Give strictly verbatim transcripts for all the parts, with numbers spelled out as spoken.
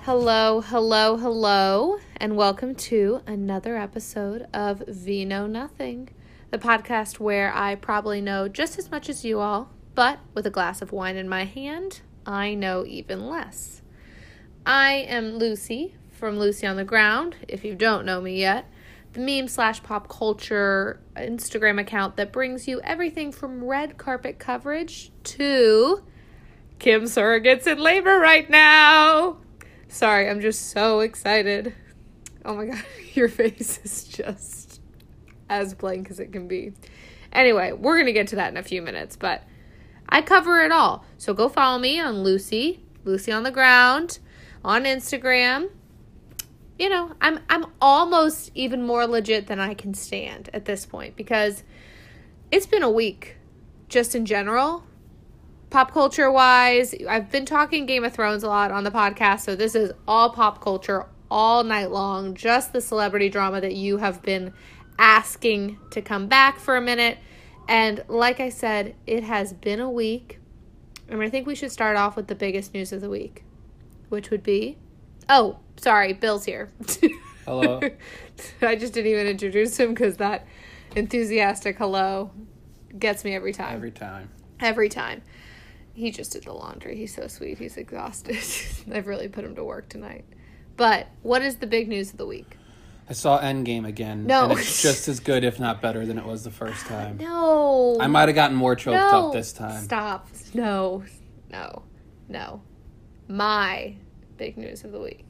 Hello, hello, hello, and welcome to another episode of V Know Nothing, the podcast where I probably know just as much as you all, but with a glass of wine in my hand, I know even less. I am Lucy from Lucy on the Ground, if you don't know me yet, the meme slash pop culture Instagram account that brings you everything from red carpet coverage to Kim surrogates in labor right now. Sorry, I'm just so excited. Oh my god, your face is just as blank as it can be. Anyway, we're going to get to that in a few minutes, but I cover it all. So go follow me on Lucy, Lucy on the Ground, on Instagram. You know, I'm I'm almost even more legit than I can stand at this point because it's been a week just in general. Pop culture wise, I've been talking Game of Thrones a lot on the podcast, so this is all pop culture all night long, just the celebrity drama that you have been asking to come back for a minute. And like I said, it has been a week, and I think we should start off with the biggest news of the week, which would be, oh, sorry, Bill's here. Hello. I just didn't even introduce him because that enthusiastic hello gets me every time. Every time. Every time. He just did the laundry. He's so sweet. He's exhausted. I've really put him to work tonight. But what is the big news of the week? I saw Endgame again. No. And it's just as good, if not better, than it was the first time. No. I might have gotten more choked no. up this time. Stop. No. No. No. My big news of the week.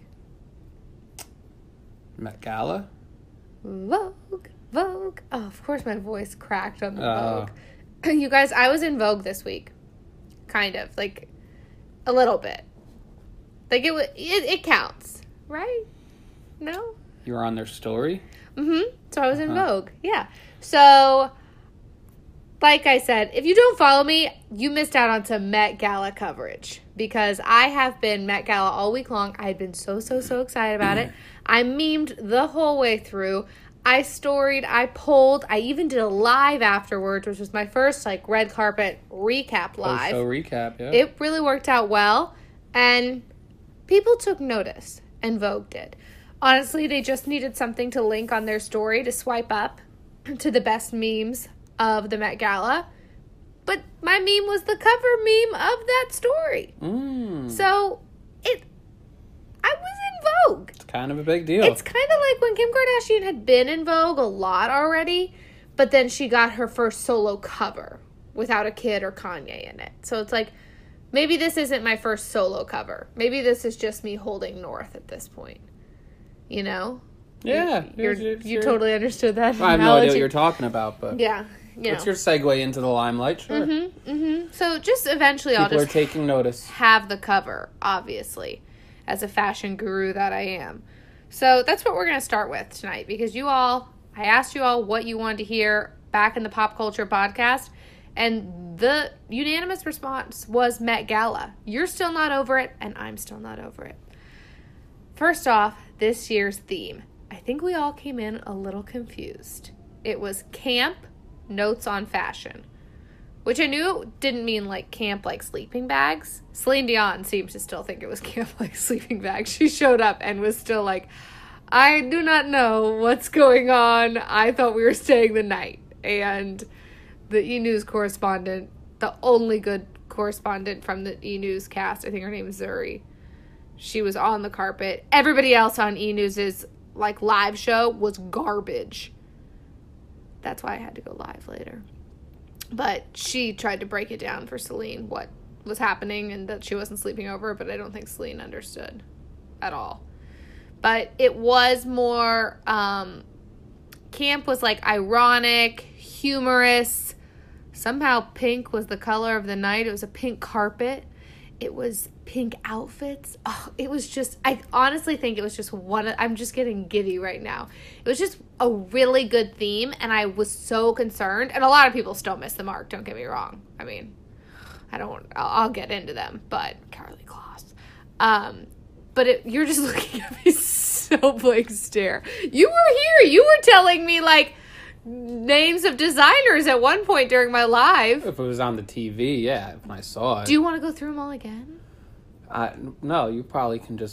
Met Gala? Vogue. Vogue. Oh, of course my voice cracked on the Uh, Vogue. You guys, I was in Vogue this week. Kind of. Like, a little bit. Like, it, it, it counts. Right? No? You were on their story? Mm-hmm. So I was in Uh-huh. Vogue. Yeah. So, like I said, if you don't follow me, you missed out on some Met Gala coverage. Because I have been Met Gala all week long. I had been so, so, so excited about it. I memed the whole way through. I storied, I polled, I even did a live afterwards, which was my first, like, red carpet recap live. Post-show recap, yeah. It really worked out well, and people took notice, and Vogue did. Honestly, they just needed something to link on their story to swipe up to the best memes of the Met Gala, but my meme was the cover meme of that story. Mm. So, it, I was in Vogue. It's kind of a big deal. It's kind of like when Kim Kardashian had been in Vogue a lot already, but then she got her first solo cover without a kid or Kanye in it. So it's like, maybe this isn't my first solo cover. Maybe this is just me holding North at this point. You know? Yeah. You, you're, it's- it's you your- totally understood that I have no idea analogy. what you're talking about, but Yeah. You what's know. your segue into the limelight? Sure. Mm-hmm, mm-hmm. So just eventually People I'll just are taking notice. have the cover, obviously, as a fashion guru that I am. So that's what we're going to start with tonight, because you all, I asked you all what you wanted to hear back in the Pop Culture Podcast, and the unanimous response was Met Gala. You're still not over it, and I'm still not over it. First off, this year's theme. I think we all came in a little confused. It was camp, notes on fashion. Which I knew didn't mean, like, camp like sleeping bags. Celine Dion seems to still think it was camp like sleeping bags. She showed up and was still like, I do not know what's going on. I thought we were staying the night. And the E! News correspondent, the only good correspondent from the E! News cast, I think her name is Zuri, she was on the carpet. Everybody else on E! News's, like, live show was garbage. That's why I had to go live later. But she tried to break it down for Celine, what was happening, and that she wasn't sleeping over, but I don't think Celine understood at all. But it was more, um, camp was like ironic, humorous. Somehow pink was the color of the night. It was a pink carpet. It was pink outfits. Oh, it was just, I honestly think it was just one, of, I'm just getting giddy right now. It was just a really good theme, and I was so concerned. And a lot of people still miss the mark, don't get me wrong. I mean, I don't, I'll, I'll get into them, but Karlie Kloss. Um, but it, you're just looking at me so blank stare. You were here. You were telling me, like, names of designers at one point during my live. If it was on the T V, yeah, when I saw it. Do you want to go through them all again? I, no, you probably can just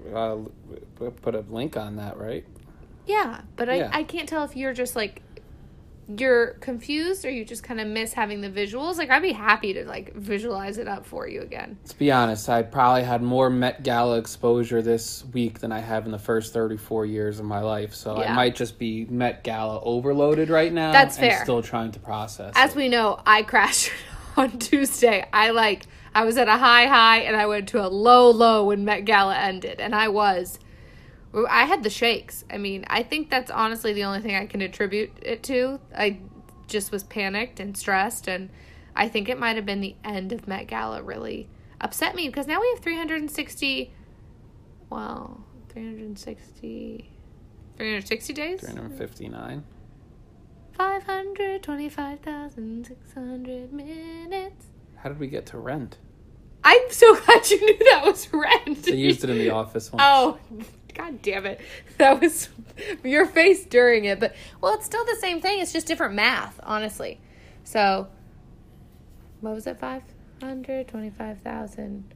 uh, put a link on that, right? Yeah, but I, Yeah. I can't tell if you're just like, you're confused or you just kind of miss having the visuals. Like, I'd be happy to like visualize it up for you again. Let's be honest, I probably had more Met Gala exposure this week than I have in the first thirty-four years of my life. So Yeah. I might just be Met Gala overloaded right now. That's and fair. Still trying to process As it. we know, I crashed on Tuesday. I like, I was at a high high and I went to a low low when Met Gala ended. And I was, I had the shakes. I mean, I think that's honestly the only thing I can attribute it to. I just was panicked and stressed. And I think it might have been the end of Met Gala really upset me. Because now we have three hundred sixty, well, three hundred sixty, three hundred sixty days? three hundred fifty-nine. five hundred twenty-five thousand six hundred minutes. How did we get to Rent? I'm so glad you knew that was Rent. They used it in The Office once. Oh, god damn it. That was your face during it. But, well, it's still the same thing. It's just different math, honestly. So, what was it, five hundred twenty-five thousand?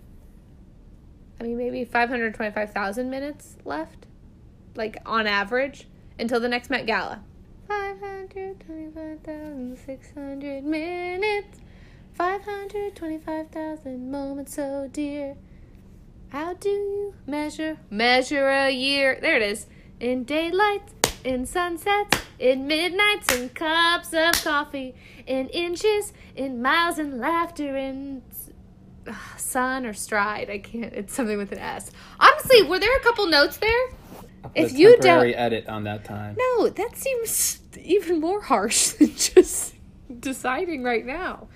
I mean, maybe five hundred twenty-five thousand minutes left? Like, on average, until the next Met Gala. five hundred twenty-five thousand six hundred minutes. five hundred twenty-five thousand moments, so dear. How do you measure, measure a year? There it is. In daylights, in sunsets, in midnights, in cups of coffee, in inches, in miles, and laughter, in uh, sun or stride. I can't, it's something with an S. Honestly, were there a couple notes there? I'll put If a you don't- temporary edit on that time. No, that seems even more harsh than just deciding right now.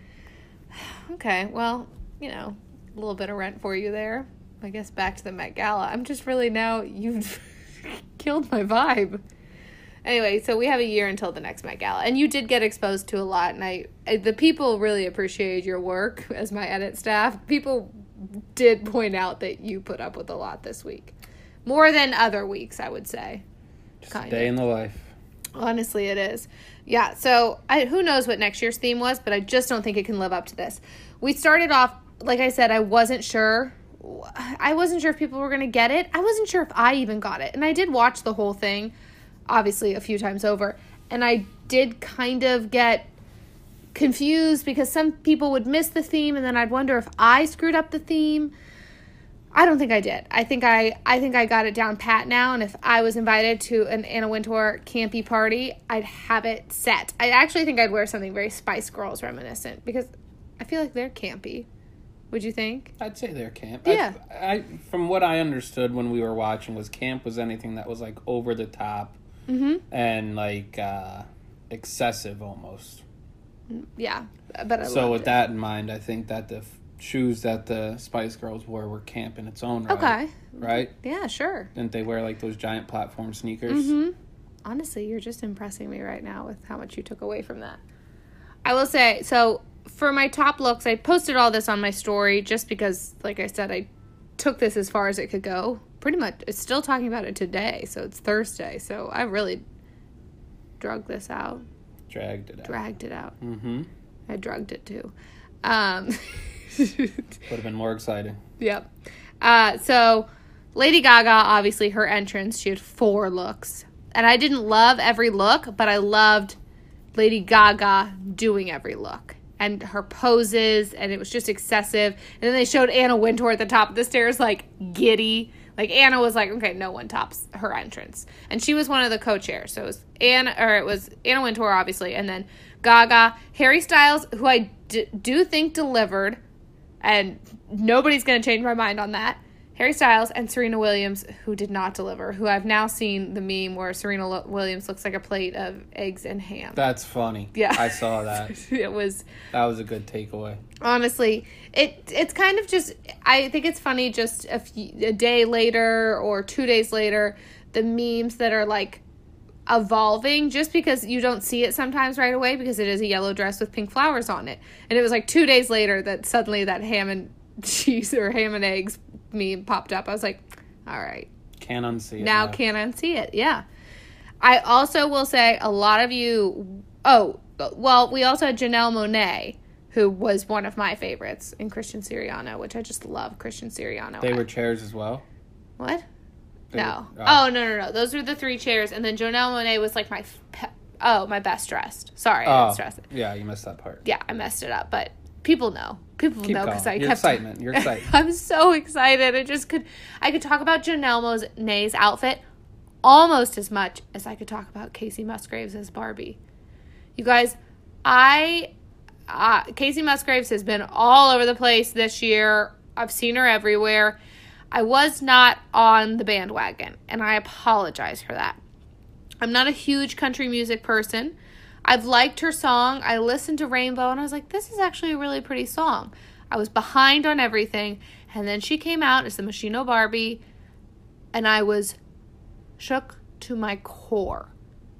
Okay, well, you know, a little bit of Rent for you there. I guess back to the Met Gala. I'm just really now, you've killed my vibe. Anyway, so we have a year until the next Met Gala. And you did get exposed to a lot. And I, I the people really appreciated your work as my edit staff. People did point out that you put up with a lot this week. More than other weeks, I would say. Just Kind a day of. in the life. Honestly, it is. Yeah, so I, who knows what next year's theme was, but I just don't think it can live up to this. We started off, like I said, I wasn't sure. I wasn't sure if people were going to get it. I wasn't sure if I even got it. And I did watch the whole thing, obviously, a few times over. And I did kind of get confused because some people would miss the theme, and then I'd wonder if I screwed up the theme. I don't think I did. I think I I think I got it down pat now, and if I was invited to an Anna Wintour campy party, I'd have it set. I actually think I'd wear something very Spice Girls reminiscent because I feel like they're campy. Would you think? I'd say they're camp. Yeah. I, I from what I understood when we were watching was camp was anything that was like over the top Mm-hmm. and like uh, excessive almost. Yeah, but I So loved with it. that in mind, I think that the f- shoes that the Spice Girls wore were camp in its own right. Okay. Right? Yeah, sure. Didn't they wear like those giant platform sneakers? Mm-hmm. Honestly, you're just impressing me right now with how much you took away from that. I will say, so for my top looks, I posted all this on my story just because, like I said, I took this as far as it could go. Pretty much, it's still talking about it today, so it's Thursday, so I really drugged this out, Dragged it out. dragged it out. Mm-hmm. I drugged it too. Um, Would have been more exciting. Yep. Uh, so, Lady Gaga, obviously, her entrance, she had four looks. And I didn't love every look, but I loved Lady Gaga doing every look. And her poses, and it was just excessive. And then they showed Anna Wintour at the top of the stairs, like, giddy. Like, Anna was like, okay, no one tops her entrance. And she was one of the co-chairs. So, it was Anna, or it was Anna Wintour, obviously, and then Gaga. Harry Styles, who I d- do think delivered, and nobody's going to change my mind on that. Harry Styles and Serena Williams, who did not deliver, who I've now seen the meme where Serena Lo- Williams looks like a plate of eggs and ham. That's funny. Yeah. I saw that. It was, That was a good takeaway. honestly, it it's kind of just, I think it's funny just a, few, a day later or two days later, the memes that are like evolving just because you don't see it sometimes right away because it is a yellow dress with pink flowers on it. And it was like two days later that suddenly that ham and cheese or ham and eggs meme popped up. I was like, all right. Can't unsee it. Now can't unsee it. Yeah. I also will say a lot of you, oh, well, we also had Janelle Monáe, who was one of my favorites, and Christian Siriano, which I just love Christian Siriano. They were chairs as well. What? No. Oh. Oh, no, no, no. Those were the three chairs. And then Janelle Monáe was like my, pe- oh, my best dressed. Sorry, I Oh, didn't stress it. yeah, you missed that part. Yeah, I messed it up. But people know. People Keep know because I going. Your kept. excitement. Your excitement. I'm so excited. I just could, I could talk about Janelle Monáe's outfit almost as much as I could talk about Casey Musgraves as Barbie. You guys, I, uh, Casey Musgraves has been all over the place this year. I've seen her everywhere. I was not on the bandwagon, and I apologize for that. I'm not a huge country music person. I've liked her song. I listened to Rainbow, and I was like, this is actually a really pretty song. I was behind on everything, and then she came out as the Moschino Barbie, and I was shook to my core.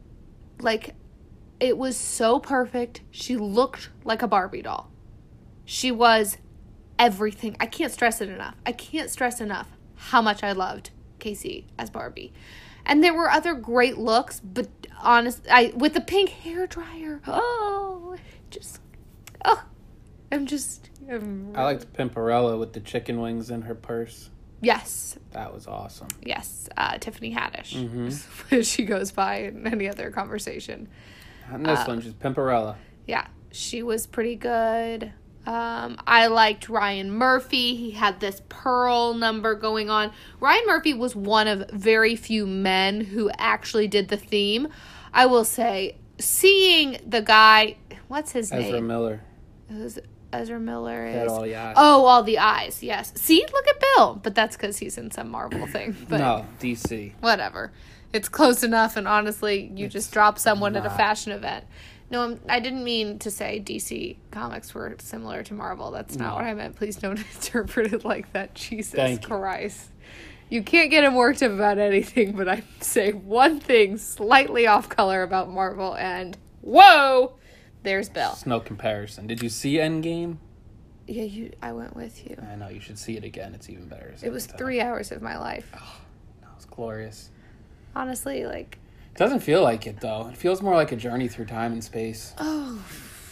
Like, it was so perfect. She looked like a Barbie doll. She was everything. I can't stress it enough. I can't stress enough how much I loved Casey as Barbie. And there were other great looks, but honest, I with the pink hair dryer. Oh, just oh, I'm just. I'm, I liked Pimperella with the chicken wings in her purse. Yes. That was awesome. Yes, uh, Tiffany Haddish. Mm-hmm. She goes by in any other conversation. And this Uh, one, just Pimperella. Yeah, she was pretty good. Um, I liked Ryan Murphy. He had this pearl number going on. Ryan Murphy was one of very few men who actually did the theme. I will say, seeing the guy, what's his Ezra name? Miller. Who's Ezra Miller He had is. all the eyes. Oh, all the eyes. Yes. See, look at Bill, but that's because he's in some Marvel thing. But No, D C. whatever. It's close enough, and honestly, you It's just dropped someone at a not. fashion event. No, I'm, I didn't mean to say D C Comics were similar to Marvel. That's not No. what I meant. Please don't interpret it like that. Jesus Thank you. Christ. You can't get him worked up about anything, but I say one thing slightly off color about Marvel, and whoa, there's Bill. It's no comparison. Did you see Endgame? Yeah, you. I went with you. I know, you should see it again. It's even better. It was three hours of my life. That was glorious. Honestly, like, It doesn't feel like it, though. It feels more like a journey through time and space. oh,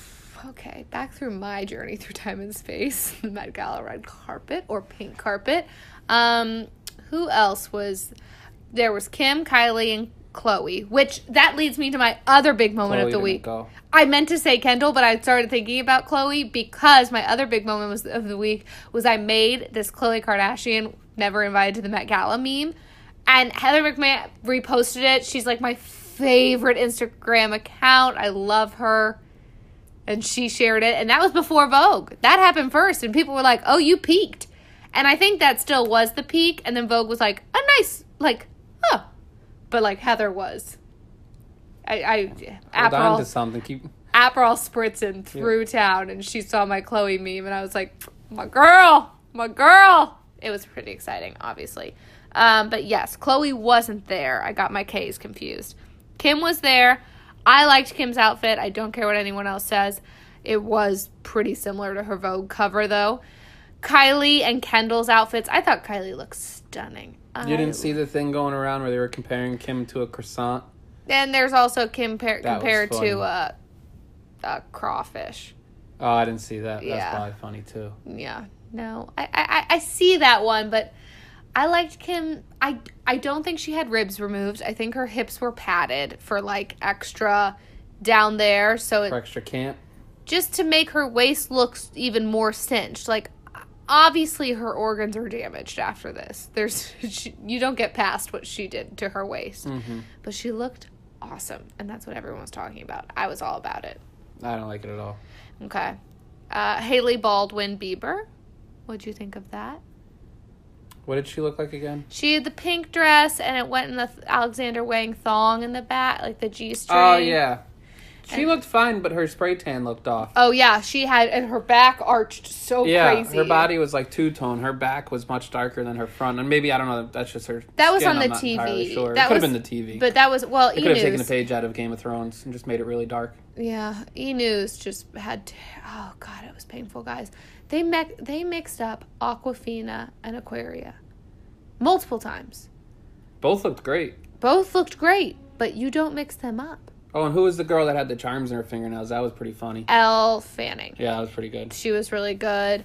okay. Back through my journey through time and space. The Met Gala red carpet or pink carpet. Um, who else was there? Was Kim, Kylie, and Chloe, which that leads me to my other big moment Chloe of the didn't week. go. I meant to say Kendall, but I started thinking about Chloe because my other big moment was of the week was I made this Khloe Kardashian never invited to the Met Gala meme. And Heather McMahon reposted it. She's like my favorite Instagram account. I love her. And she shared it. And that was before Vogue. That happened first. And people were like, oh, you peaked. And I think that still was the peak. And then Vogue was like, a nice, like, oh. But like Heather was. I, I Hold on to Aperol, something. Keep... Aperol spritzing through town. And she saw my Chloe meme. And I was like, my girl, my girl. It was pretty exciting, obviously. Um, but yes, Chloe wasn't there. I got my K's confused. Kim was there. I liked Kim's outfit. I don't care what anyone else says. It was pretty similar to her Vogue cover, though. Kylie and Kendall's outfits. I thought Kylie looked stunning. You I- didn't see the thing going around where they were comparing Kim to a croissant? And there's also Kim par- That was compared funny. to uh, a crawfish. Oh, I didn't see that. That's Yeah. probably funny, too. Yeah, no. I, I, I see that one, but I liked Kim. I, I don't think she had ribs removed. I think her hips were padded for, like, extra down there. So it, For extra camp? just to make her waist look even more cinched. Like, obviously her organs are damaged after this. There's she, you don't get past what she did to her waist. Mm-hmm. But she looked awesome, and that's what everyone was talking about. I was all about it. I don't like it at all. Okay. Uh, Haley Baldwin Bieber. What'd you think of that? What did she look like again? She had the pink dress, and it went in the th- Alexander Wang thong in the back, like the G-string. Oh, yeah. She And- looked fine, but her spray tan looked off. Oh, yeah. She had, and her back arched so yeah, crazy. her body was like two-tone. Her back was much darker than her front. And maybe, I don't know, that's just her That was skin, on I'm the not T V. entirely sure. That it could have was- been the T V. But that was, well, They could have taken a E-News. page out of Game of Thrones and just made it really dark. Yeah, E-News just had, to, oh, God, it was painful, guys. They, me- they mixed up Aquafina and Aquaria multiple times. Both looked great. Both looked great, but you don't mix them up. Oh, and who was the girl that had the charms in her fingernails? That was pretty funny. Elle Fanning. Yeah, that was pretty good. She was really good.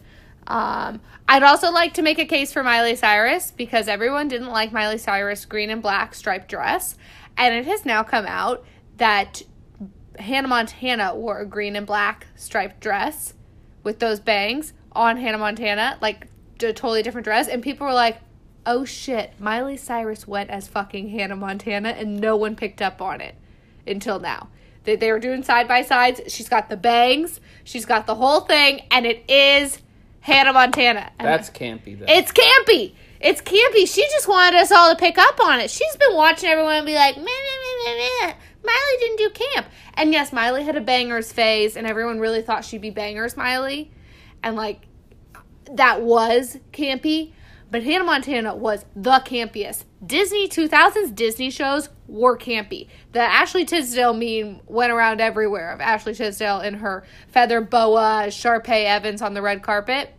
Um, I'd also like to make a case for Miley Cyrus because everyone didn't like Miley Cyrus' green and black striped dress. And it has now come out that Hannah Montana wore a green and black striped dress with those bangs on Hannah Montana, like a totally different dress. And people were like, oh shit, Miley Cyrus went as fucking Hannah Montana and no one picked up on it until now. They, they were doing side by sides. She's got the bangs, she's got the whole thing, and it is Hannah Montana. And that's campy, though. It's campy. It's campy. She just wanted us all to pick up on it. She's been watching everyone and be like, meh, meh, meh, meh, meh. Miley didn't do camp. And yes, Miley had a bangers phase, and everyone really thought she'd be bangers Miley. And, like, that was campy. But Hannah Montana was the campiest. Disney, two thousands Disney shows were campy. The Ashley Tisdale meme went around everywhere of Ashley Tisdale in her feather boa, Sharpay Evans on the red carpet.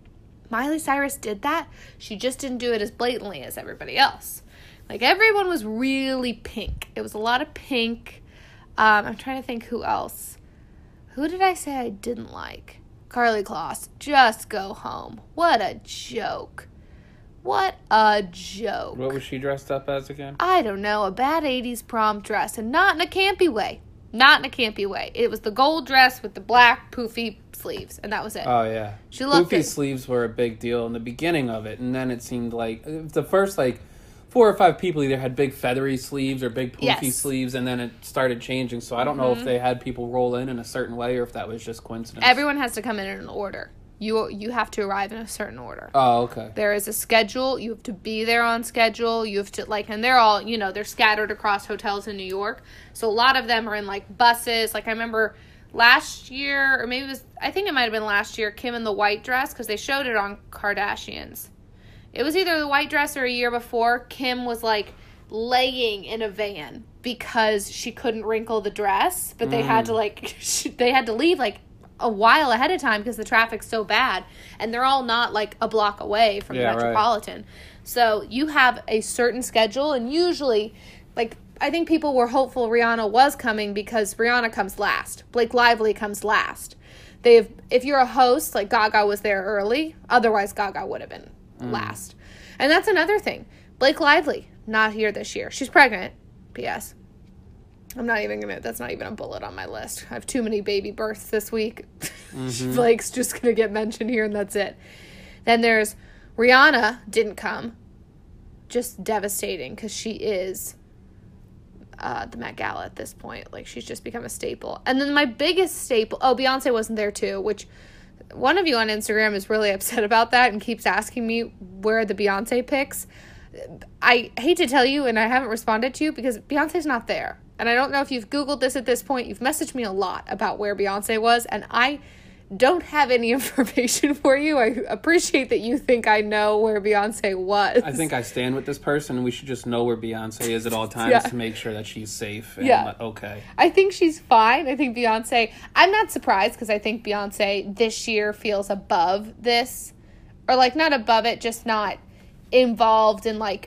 Miley Cyrus did that. She just didn't do it as blatantly as everybody else. Like, everyone was really pink. It was a lot of pink. Um, I'm trying to think who else. Who did I say I didn't like? Karlie Kloss. Just go home. What a joke. What a joke. What was she dressed up as again? I don't know. A bad eighties prom dress. And not in a campy way. Not in a campy way. It was the gold dress with the black poofy sleeves. And that was it. Oh, yeah. She looked Poofy it. sleeves were a big deal in the beginning of it. And then it seemed like the first, like, four or five people either had big feathery sleeves or big poofy Yes. sleeves. And then it started changing. So I don't know if they had people roll in in a certain way or if that was just coincidence. Everyone has to come in in an order. You you have to arrive in a certain order. Oh, okay. There is a schedule. You have to be there on schedule. You have to, like, and they're all, you know, they're scattered across hotels in New York. So a lot of them are in, like, buses. Like, I remember last year, or maybe it was, I think it might have been last year, Kim in the white dress, because they showed it on Kardashians. It was either the white dress or a year before. Kim was, like, laying in a van because she couldn't wrinkle the dress, but they mm. had to, like, they had to leave, like, a while ahead of time because the traffic's so bad, and they're all not like a block away from yeah, the Metropolitan. Right. So you have a certain schedule, and usually, like, I think people were hopeful Rihanna was coming because Rihanna comes last. Blake Lively comes last. They've, if you're a host, like Gaga was there early, otherwise Gaga would have been mm. last. And that's another thing. Blake Lively, not here this year. She's pregnant, P S I'm not even gonna, that's not even a bullet on my list. I have too many baby births this week. Mm-hmm. Blake's just gonna get mentioned here and that's it. Then there's Rihanna didn't come. Just devastating because she is uh, the Met Gala at this point. Like, she's just become a staple. And then my biggest staple, oh, Beyonce wasn't there too, which one of you on Instagram is really upset about that and keeps asking me where are the Beyonce pics. I hate to tell you, and I haven't responded to you because Beyonce's not there. And I don't know if you've Googled this at this point. You've messaged me a lot about where Beyonce was, and I don't have any information for you. I appreciate that you think I know where Beyonce was. I think I stand with this person, and we should just know where Beyonce is at all times yeah. to make sure that she's safe. And yeah. okay. I think she's fine. I think Beyonce, I'm not surprised because I think Beyonce this year feels above this. Or, like, not above it, just not involved in, like,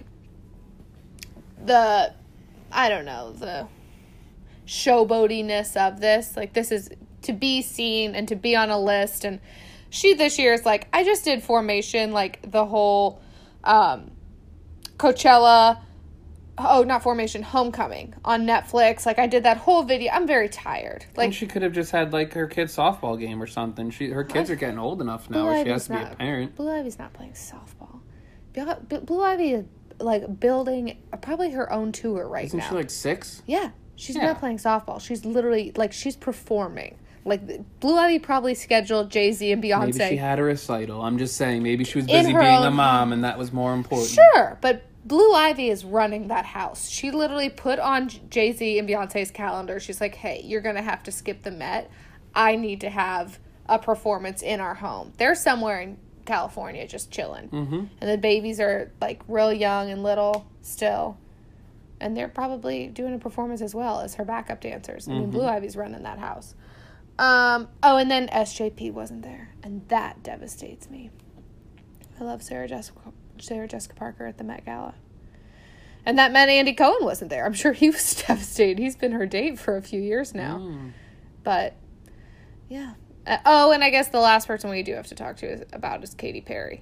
the, I don't know, the showboatiness of this. Like, this is to be seen and to be on a list. And she this year is like, I just did Formation, like the whole um Coachella, oh not Formation, Homecoming on Netflix. Like, I did that whole video. I'm very tired. Like, and she could have just had like her kid's softball game or something. She her kids what? are getting old enough now Blue where Ivy's she has to not, be a parent. Blue Ivy's not playing softball. Blue Ivy is like building probably her own tour right Isn't now. Isn't she like six? Yeah. She's yeah. not playing softball. She's literally, like, she's performing. Like, Blue Ivy probably scheduled Jay-Z and Beyonce. Maybe she had a recital. I'm just saying. Maybe she was busy being own... a mom, and that was more important. Sure, but Blue Ivy is running that house. She literally put on Jay-Z and Beyonce's calendar. She's like, hey, you're going to have to skip the Met. I need to have a performance in our home. They're somewhere in California just chilling. Mm-hmm. And the babies are, like, real young and little still. And they're probably doing a performance as well as her backup dancers. I mean, mm-hmm. Blue Ivy's running that house. Um, oh, and then S J P wasn't there. And that devastates me. I love Sarah Jessica, Sarah Jessica Parker at the Met Gala. And that meant Andy Cohen wasn't there. I'm sure he was devastated. He's been her date for a few years now. Mm. But, yeah. Uh, oh, and I guess the last person we do have to talk to is, about is Katy Perry.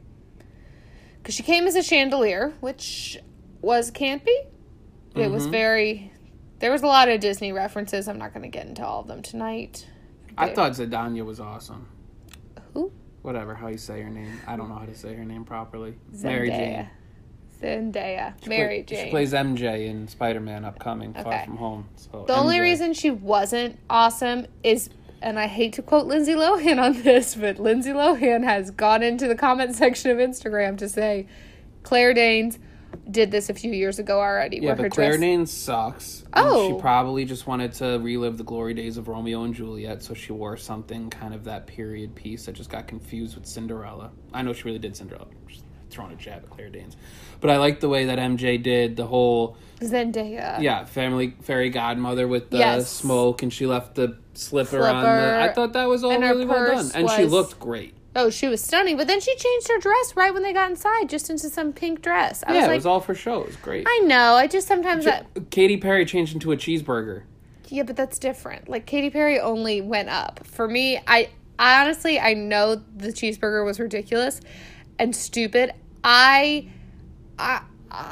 Because she came as a chandelier, which was campy. It mm-hmm. was very... There was a lot of Disney references. I'm not going to get into all of them tonight. I they, thought Zendaya was awesome. Who? Whatever, how you say her name. I don't know how to say her name properly. Zendaya. Mary Jane. Zendaya. She Mary play, Jane. She plays M J in Spider-Man upcoming, okay. Far From Home. So the M J. only reason she wasn't awesome is, and I hate to quote Lindsay Lohan on this, but Lindsay Lohan has gone into the comment section of Instagram to say Claire Danes did this a few years ago already. Yeah, where but her Claire dress... Danes sucks. Oh. And she probably just wanted to relive the glory days of Romeo and Juliet, so she wore something kind of that period piece that just got confused with Cinderella. I know she really did Cinderella. Just throwing a jab at Claire Danes. But I like the way that M J did the whole... Zendaya. Yeah, family fairy godmother with the yes. smoke, and she left the slipper, slipper on the... I thought that was all really well done. And was... she looked great. Oh, she was stunning, but then she changed her dress right when they got inside, just into some pink dress. I yeah, was like, it was all for show. It was great. I know. I just sometimes... J- I... Katy Perry changed into a cheeseburger. Yeah, but that's different. Like, Katy Perry only went up. For me, I, I honestly, I know the cheeseburger was ridiculous and stupid. I... I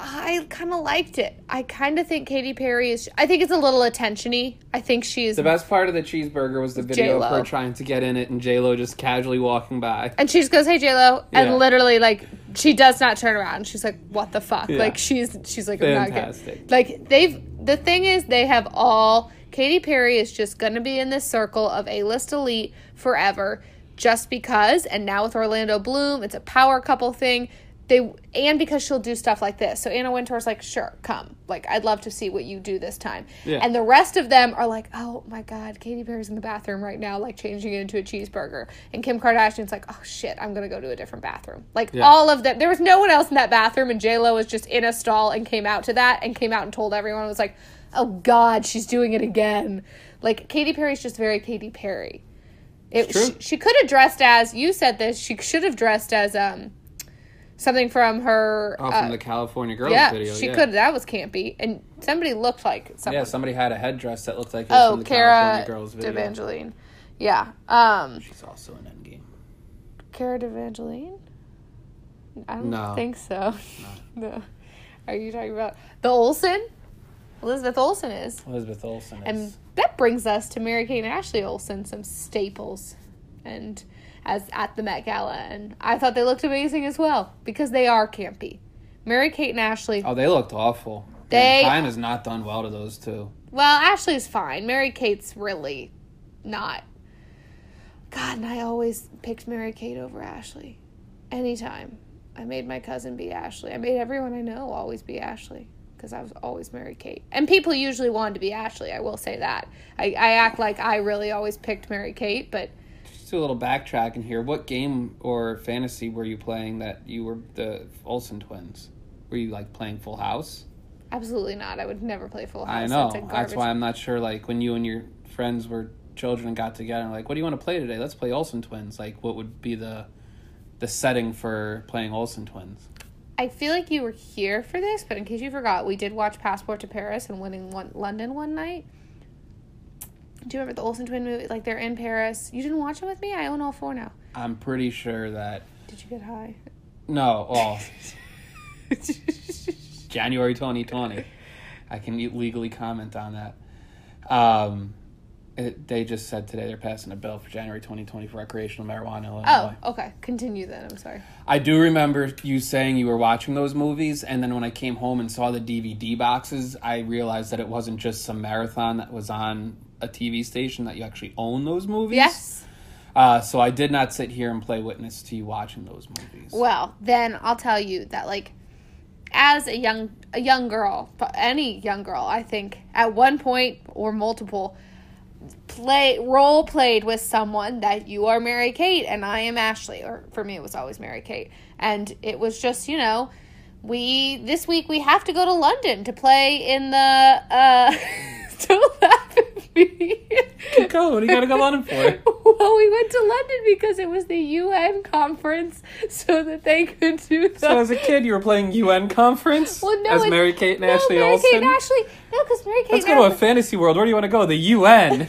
I kind of liked it. I kind of think Katy Perry is... I think it's a little attention-y. I think she's... The best part of the cheeseburger was the video J-Lo. of her trying to get in it and J-Lo just casually walking by. And she just goes, hey, J-Lo. Yeah. And literally, like, she does not turn around. She's like, what the fuck? Yeah. Like, she's she's like, I'm Fantastic. not good. Like, they've... The thing is, they have all... Katy Perry is just going to be in this circle of A-list elite forever just because. And now with Orlando Bloom, it's a power couple thing. They, and because she'll do stuff like this. So Anna Wintour's like, sure, come. Like, I'd love to see what you do this time. Yeah. And the rest of them are like, oh, my God, Katy Perry's in the bathroom right now, like, changing it into a cheeseburger. And Kim Kardashian's like, oh, shit, I'm going to go to a different bathroom. Like, yeah. all of them. There was no one else in that bathroom, and J-Lo was just in a stall and came out to that and came out and told everyone. It was like, oh, God, she's doing it again. Like, Katy Perry's just very Katy Perry. It, it's true. She, she could have dressed as, you said this, she should have dressed as, um... something from her... Oh, from uh, the California Girls yeah, video. She yeah, she could. That was campy. And somebody looked like someone. Yeah, somebody had a headdress that looked like it was oh, from the Cara California Girls video. Devangeline. Yeah. Um, She's also in Endgame. Cara Devangeline? I don't no. think so. No. no. Are you talking about the Olsen? Elizabeth Olsen is. Elizabeth Olsen is. And that brings us to Mary-Kate and Ashley Olsen, some staples. And... as at the Met Gala, and I thought they looked amazing as well, because they are campy. Mary-Kate and Ashley... Oh, they looked awful. They... Time has not done well to those two. Well, Ashley's fine. Mary-Kate's really not. God, and I always picked Mary-Kate over Ashley. Anytime. I made my cousin be Ashley. I made everyone I know always be Ashley, because I was always Mary-Kate. And people usually wanted to be Ashley, I will say that. I, I act like I really always picked Mary-Kate, but... Do a little backtracking here. What game or fantasy were you playing that you were the Olsen twins? Were you like playing Full House? Absolutely not. I would never play Full House. I know. That's, That's why I'm not sure. Like when you and your friends were children and got together, and like, what do you want to play today? Let's play Olsen twins. Like, what would be the the setting for playing Olsen twins? I feel like you were here for this, but in case you forgot, we did watch Passport to Paris and Winning one, London one night. Do you remember the Olsen twin movie? Like, they're in Paris. You didn't watch it with me? I own all four now. I'm pretty sure that... Did you get high? No. Oh. January twenty twenty. I can legally comment on that. Um, it, they just said today they're passing a bill for January twenty twenty for recreational marijuana in Illinois. Oh, okay. Continue then. I'm sorry. I do remember you saying you were watching those movies, and then when I came home and saw the D V D boxes, I realized that it wasn't just some marathon that was on a T V station, that you actually own those movies. Yes. Uh, so I did not sit here and play witness to you watching those movies. Well, then I'll tell you that, like, as a young a young girl, any young girl, I think, at one point or multiple, play role played with someone that you are Mary-Kate and I am Ashley. Or for me, it was always Mary-Kate. And it was just, you know, we, this week we have to go to London to play in the, uh... Don't laugh at me. Keep going. What do you got to go to London for? Well, we went to London because it was the U N conference, so that they could do the... So as a kid, you were playing U N conference? Well, no, as Mary-Kate and no, Ashley Mary-Kate Olsen? and Ashley. No, because Mary-Kate Let's and go to Ashley... a fantasy world. Where do you want to go? The U N. No, it's not.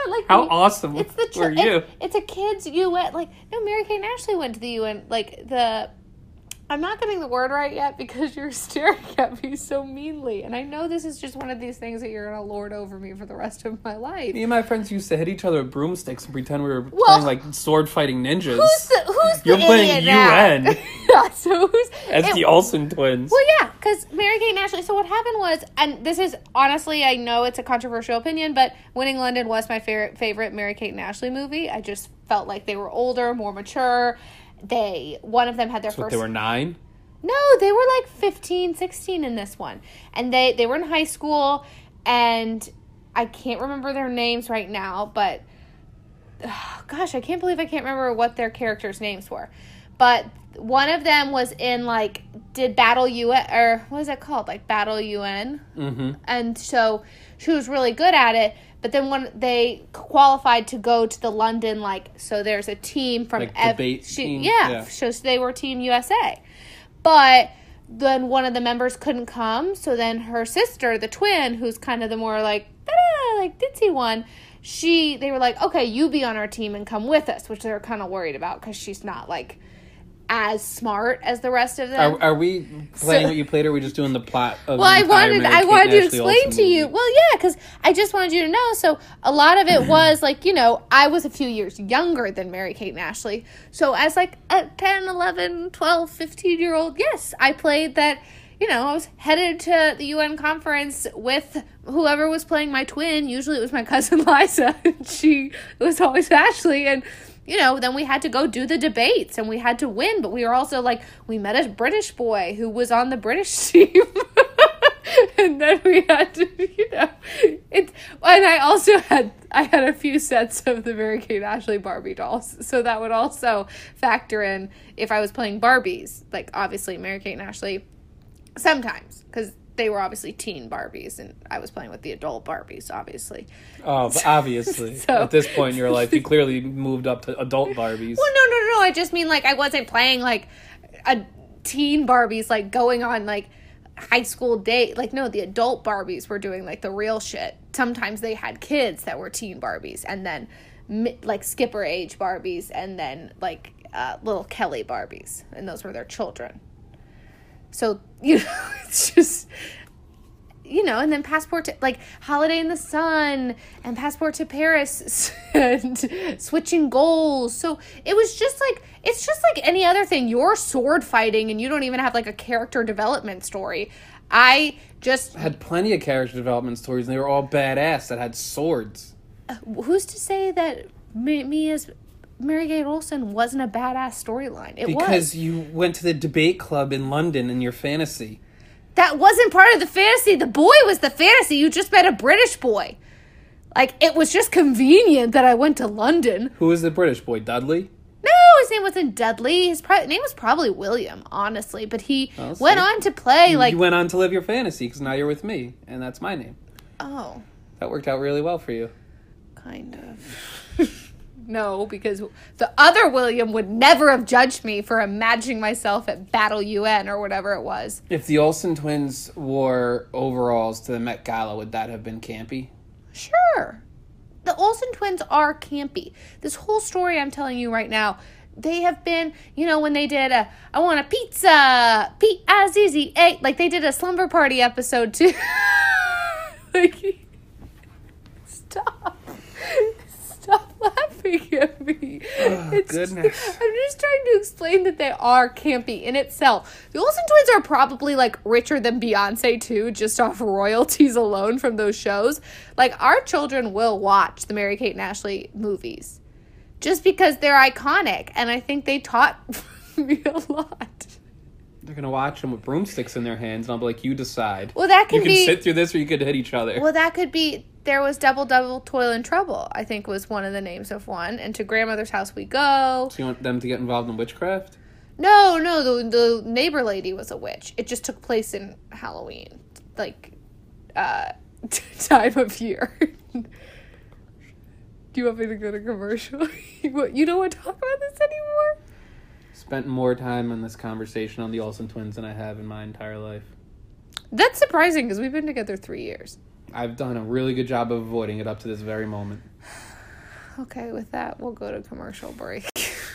not like How the, awesome it's the were you? It's, it's a kids U N. Like no, Mary-Kate and Ashley went to the U N. Like the. I'm not getting the word right yet because you're staring at me so meanly. And I know this is just one of these things that you're going to lord over me for the rest of my life. Me and my friends used to hit each other with broomsticks and pretend we were Well, playing like sword fighting ninjas. Who's the who's the You're playing idiot now? U N Yeah, so who's as it- the Olsen twins. Well, yeah, because Mary-Kate and Ashley. So what happened was, and this is honestly, I know it's a controversial opinion, but Winning London was my favorite favorite Mary-Kate and Ashley movie. I just felt like they were older, more mature. They one of them had their So first. they were nine. No, they were like fifteen, sixteen in this one. And they, they were in high school, and I can't remember their names right now, but oh, gosh, I can't believe I can't remember what their characters' names were. But one of them was in, like, did Battle U N, or what is it called? Like, Battle U N? Mm-hmm. And so she was really good at it. But then when they qualified to go to the London, like, so there's a team from... Like ev- debate she, team? Yeah, Yeah. so they were Team U S A. But then one of the members couldn't come, so then her sister, the twin, who's kind of the more like, ta-da, like ditzy one, she, they were like, okay, you be on our team and come with us, which they were kind of worried about because she's not like as smart as the rest of them. Are, are we playing So- what you played, or are we just doing the plot of Well, the I entire wanted, Mary I Kate wanted and to Ashley explain Olsen to you. movie? Well, yeah, because I just wanted you to know. So a lot of it was like, you know, I was a few years younger than Mary-Kate and Ashley. So as like a ten, eleven, twelve, fifteen year old, yes, I played that. You know, I was headed to the U N conference with whoever was playing my twin. Usually it was my cousin Liza. She it was always Ashley. And, you know, then we had to go do the debates and we had to win. But we were also like, we met a British boy who was on the British team. And then we had to, you know, it's, and I also had, I had a few sets of the Mary-Kate and Ashley Barbie dolls. So that would also factor in if I was playing Barbies, like obviously Mary-Kate and Ashley. Sometimes, because they were obviously teen Barbies, and I was playing with the adult Barbies, obviously. Oh, but obviously. So- At this point in your life, you clearly moved up to adult Barbies. Well, no, no, no, I just mean, like, I wasn't playing, like, a teen Barbies, like, going on, like, high school date. Like, no, the adult Barbies were doing, like, the real shit. Sometimes they had kids that were teen Barbies, and then, mi- like, Skipper age Barbies, and then, like, uh, little Kelly Barbies, and those were their children. So, you know, it's just, you know, and then Passport to, like, Holiday in the Sun and Passport to Paris and Switching Goals. So it was just like, it's just like any other thing. You're sword fighting and you don't even have, like, a character development story. I just... Had plenty of character development stories, and they were all badass that had swords. Who's to say that me, me as Mary-Kate Olsen wasn't a badass storyline? It Because was. you went to the debate club in London in your fantasy. That wasn't part of the fantasy. The boy was the fantasy. You just met a British boy. Like, it was just convenient that I went to London. Who was the British boy? Dudley? No, his name wasn't Dudley. His pro- name was probably William, honestly. But he Oh, went see. on to play, You- like... You went on to live your fantasy, because now you're with me, and that's my name. Oh, That worked out really well for you. kind of. No, because the other William would never have judged me for imagining myself at Battle U N or whatever it was. If the Olsen twins wore overalls to the Met Gala, would that have been campy? Sure. The Olsen twins are campy. This whole story I'm telling you right now, they have been, you know, when they did a, I want a pizza, P Azizi, A, like they did a slumber party episode too. Like, stop. Stop laughing at me. Oh, It's goodness. just- I'm just trying to explain that they are campy in itself. The Olsen twins are probably like richer than Beyonce too, just off royalties alone from those shows. Like, our children will watch the Mary-Kate and Ashley movies just because they're iconic, and I think they taught me a lot. They're going to watch them with broomsticks in their hands, and I'll be like, you decide. Well, that You can can be. sit through this, or you could hit each other. Well, that could be. There was Double Double Toil and Trouble, I think was one of the names of one. And To Grandmother's House We Go. So you want them to get involved in witchcraft? No, no, the the neighbor lady was a witch. It just took place in Halloween, like, uh, time of year. Do you want me to go to commercial? What, you don't want to talk about this anymore? Spent more time on this conversation on the Olsen twins than I have in my entire life. That's surprising because we've been together three years. I've done a really good job of avoiding it up to this very moment. Okay, with that, we'll go to commercial break.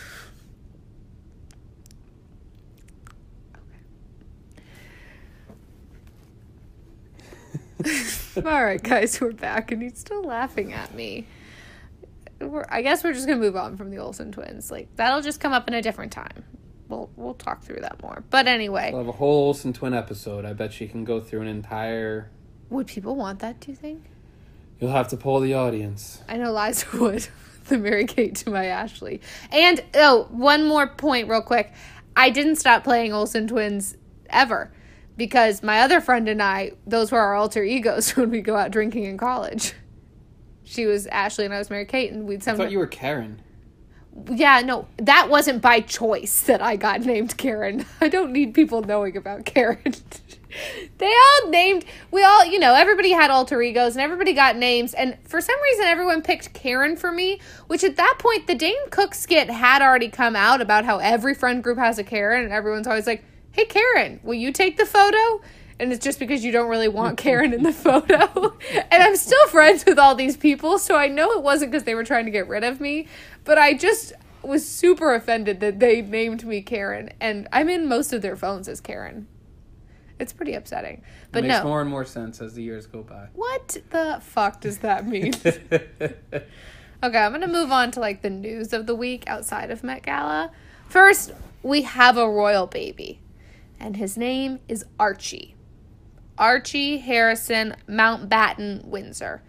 All right, guys, we're back, and he's still laughing at me. We're, I guess we're just gonna move on from the Olsen twins. Like, that'll just come up in a different time. We'll we'll talk through that more. But anyway, We'll have a whole Olsen twin episode. I bet you can go through an entire. would people want that? Do you think? You'll have to poll the audience. I know Liza would. The Mary Kate to my Ashley. And oh, one more point, real quick. I didn't stop playing Olsen twins ever. Because my other friend and I, those were our alter egos when we go out drinking in college. She was Ashley and I was Mary Kate, and we'd I sometimes. thought you were Karen. Yeah, no, that wasn't by choice that I got named Karen. I don't need people knowing about Karen. They all named, we all, you know, everybody had alter egos and everybody got names. And for some reason, everyone picked Karen for me, which at that point, the Dane Cook skit had already come out about how every friend group has a Karen, and everyone's always like, hey, Karen, will you take the photo? And it's just because you don't really want Karen in the photo. And I'm still friends with all these people, so I know it wasn't because they were trying to get rid of me. But I just was super offended that they named me Karen. And I'm in most of their phones as Karen. It's pretty upsetting. But it makes no. more and more sense as the years go by. What the fuck does that mean? Okay, I'm going to move on to, like, the news of the week outside of Met Gala. First, we have a royal baby. And his name is Archie. Archie Harrison Mountbatten Windsor.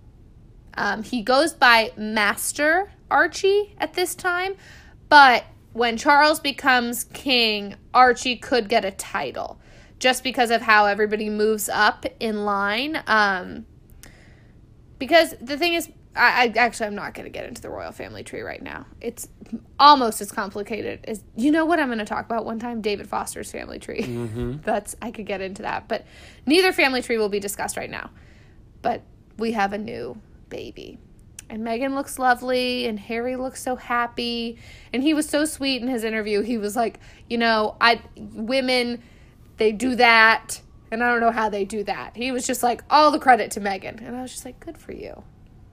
Um, he goes by Master Archie at this time, but when Charles becomes king, Archie could get a title just because of how everybody moves up in line. Um, because the thing is, I, I actually, I'm not going to get into the royal family tree right now. It's almost as complicated as, you know what I'm going to talk about one time? David Foster's family tree. Mm-hmm. That's, I could get into that. But neither family tree will be discussed right now. But we have a new baby. And Meghan looks lovely, and Harry looks so happy. And he was so sweet in his interview. He was like, you know, I women, they do that, and I don't know how they do that. He was just like, all the credit to Meghan. And I was just like, good for you.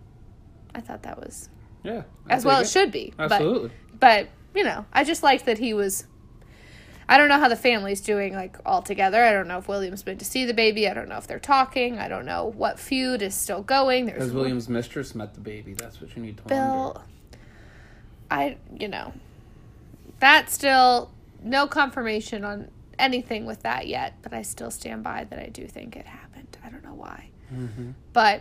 I thought that was yeah, as well it should be. Absolutely. But, but, you know, I just liked that he was, I don't know how the family's doing, like, all together. I don't know if William's been to see the baby. I don't know if they're talking. I don't know what feud is still going. There's Has William's mistress met the baby? That's what you need to Bill, wonder. I, you know, that's still no confirmation on anything with that yet, but I still stand by that I do think it happened. I don't know why. Mm-hmm. But,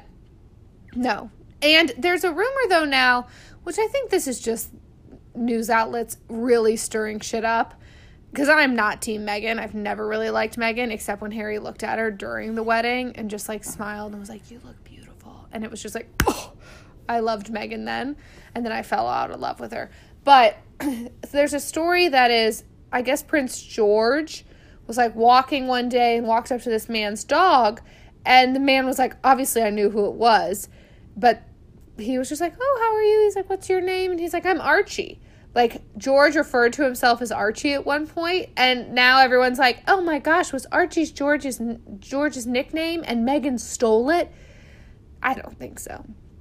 no. And there's a rumor, though, now, which I think this is just news outlets really stirring shit up, because I'm not Team Meghan. I've never really liked Meghan, except when Harry looked at her during the wedding and just, like, smiled and was like, you look beautiful. And it was just like, oh, I loved Meghan then. And then I fell out of love with her. But there's a story that is, I guess Prince George was, like, walking one day and walked up to this man's dog. And the man was like, obviously I knew who it was. But he was just like, oh, how are you? He's like, what's your name? And he's like, I'm Archie. Like, George referred to himself as Archie at one point, and now everyone's like, oh my gosh, was Archie's George's George's nickname and Meghan stole it? I don't think so.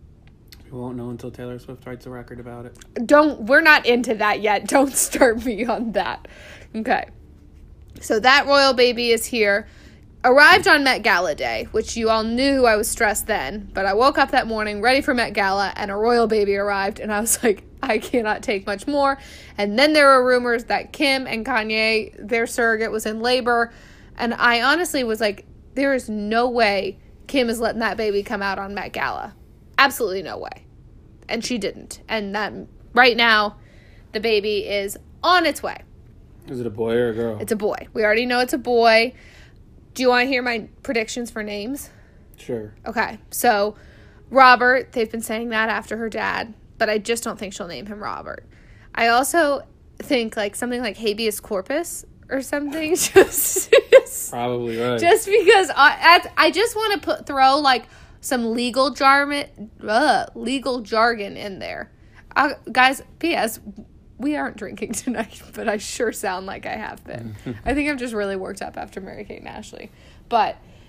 We won't know until Taylor Swift writes a record about it. Don't, we're not into that yet. Don't start me on that. Okay. So that royal baby is here. Arrived on Met Gala Day, which you all knew I was stressed then, but I woke up that morning ready for Met Gala, and a royal baby arrived, and I was like, I cannot take much more. And then there were rumors that Kim and Kanye, their surrogate, was in labor, and I honestly was like, there is no way Kim is letting that baby come out on Met Gala. Absolutely no way. And she didn't. And that right now, the baby is on its way. Is it a boy or a girl? It's a boy. We already know it's a boy. Do you want to hear my predictions for names? Sure. Okay, so Robert, they've been saying that after her dad, but I just don't think she'll name him Robert. I also think like something like habeas corpus or something. just, just Probably right. Just because I, I just want to put throw like some legal jargon, uh, legal jargon in there. Uh, guys, P S we aren't drinking tonight, but I sure sound like I have been. I think I'm just really worked up after Mary Kate and Ashley. But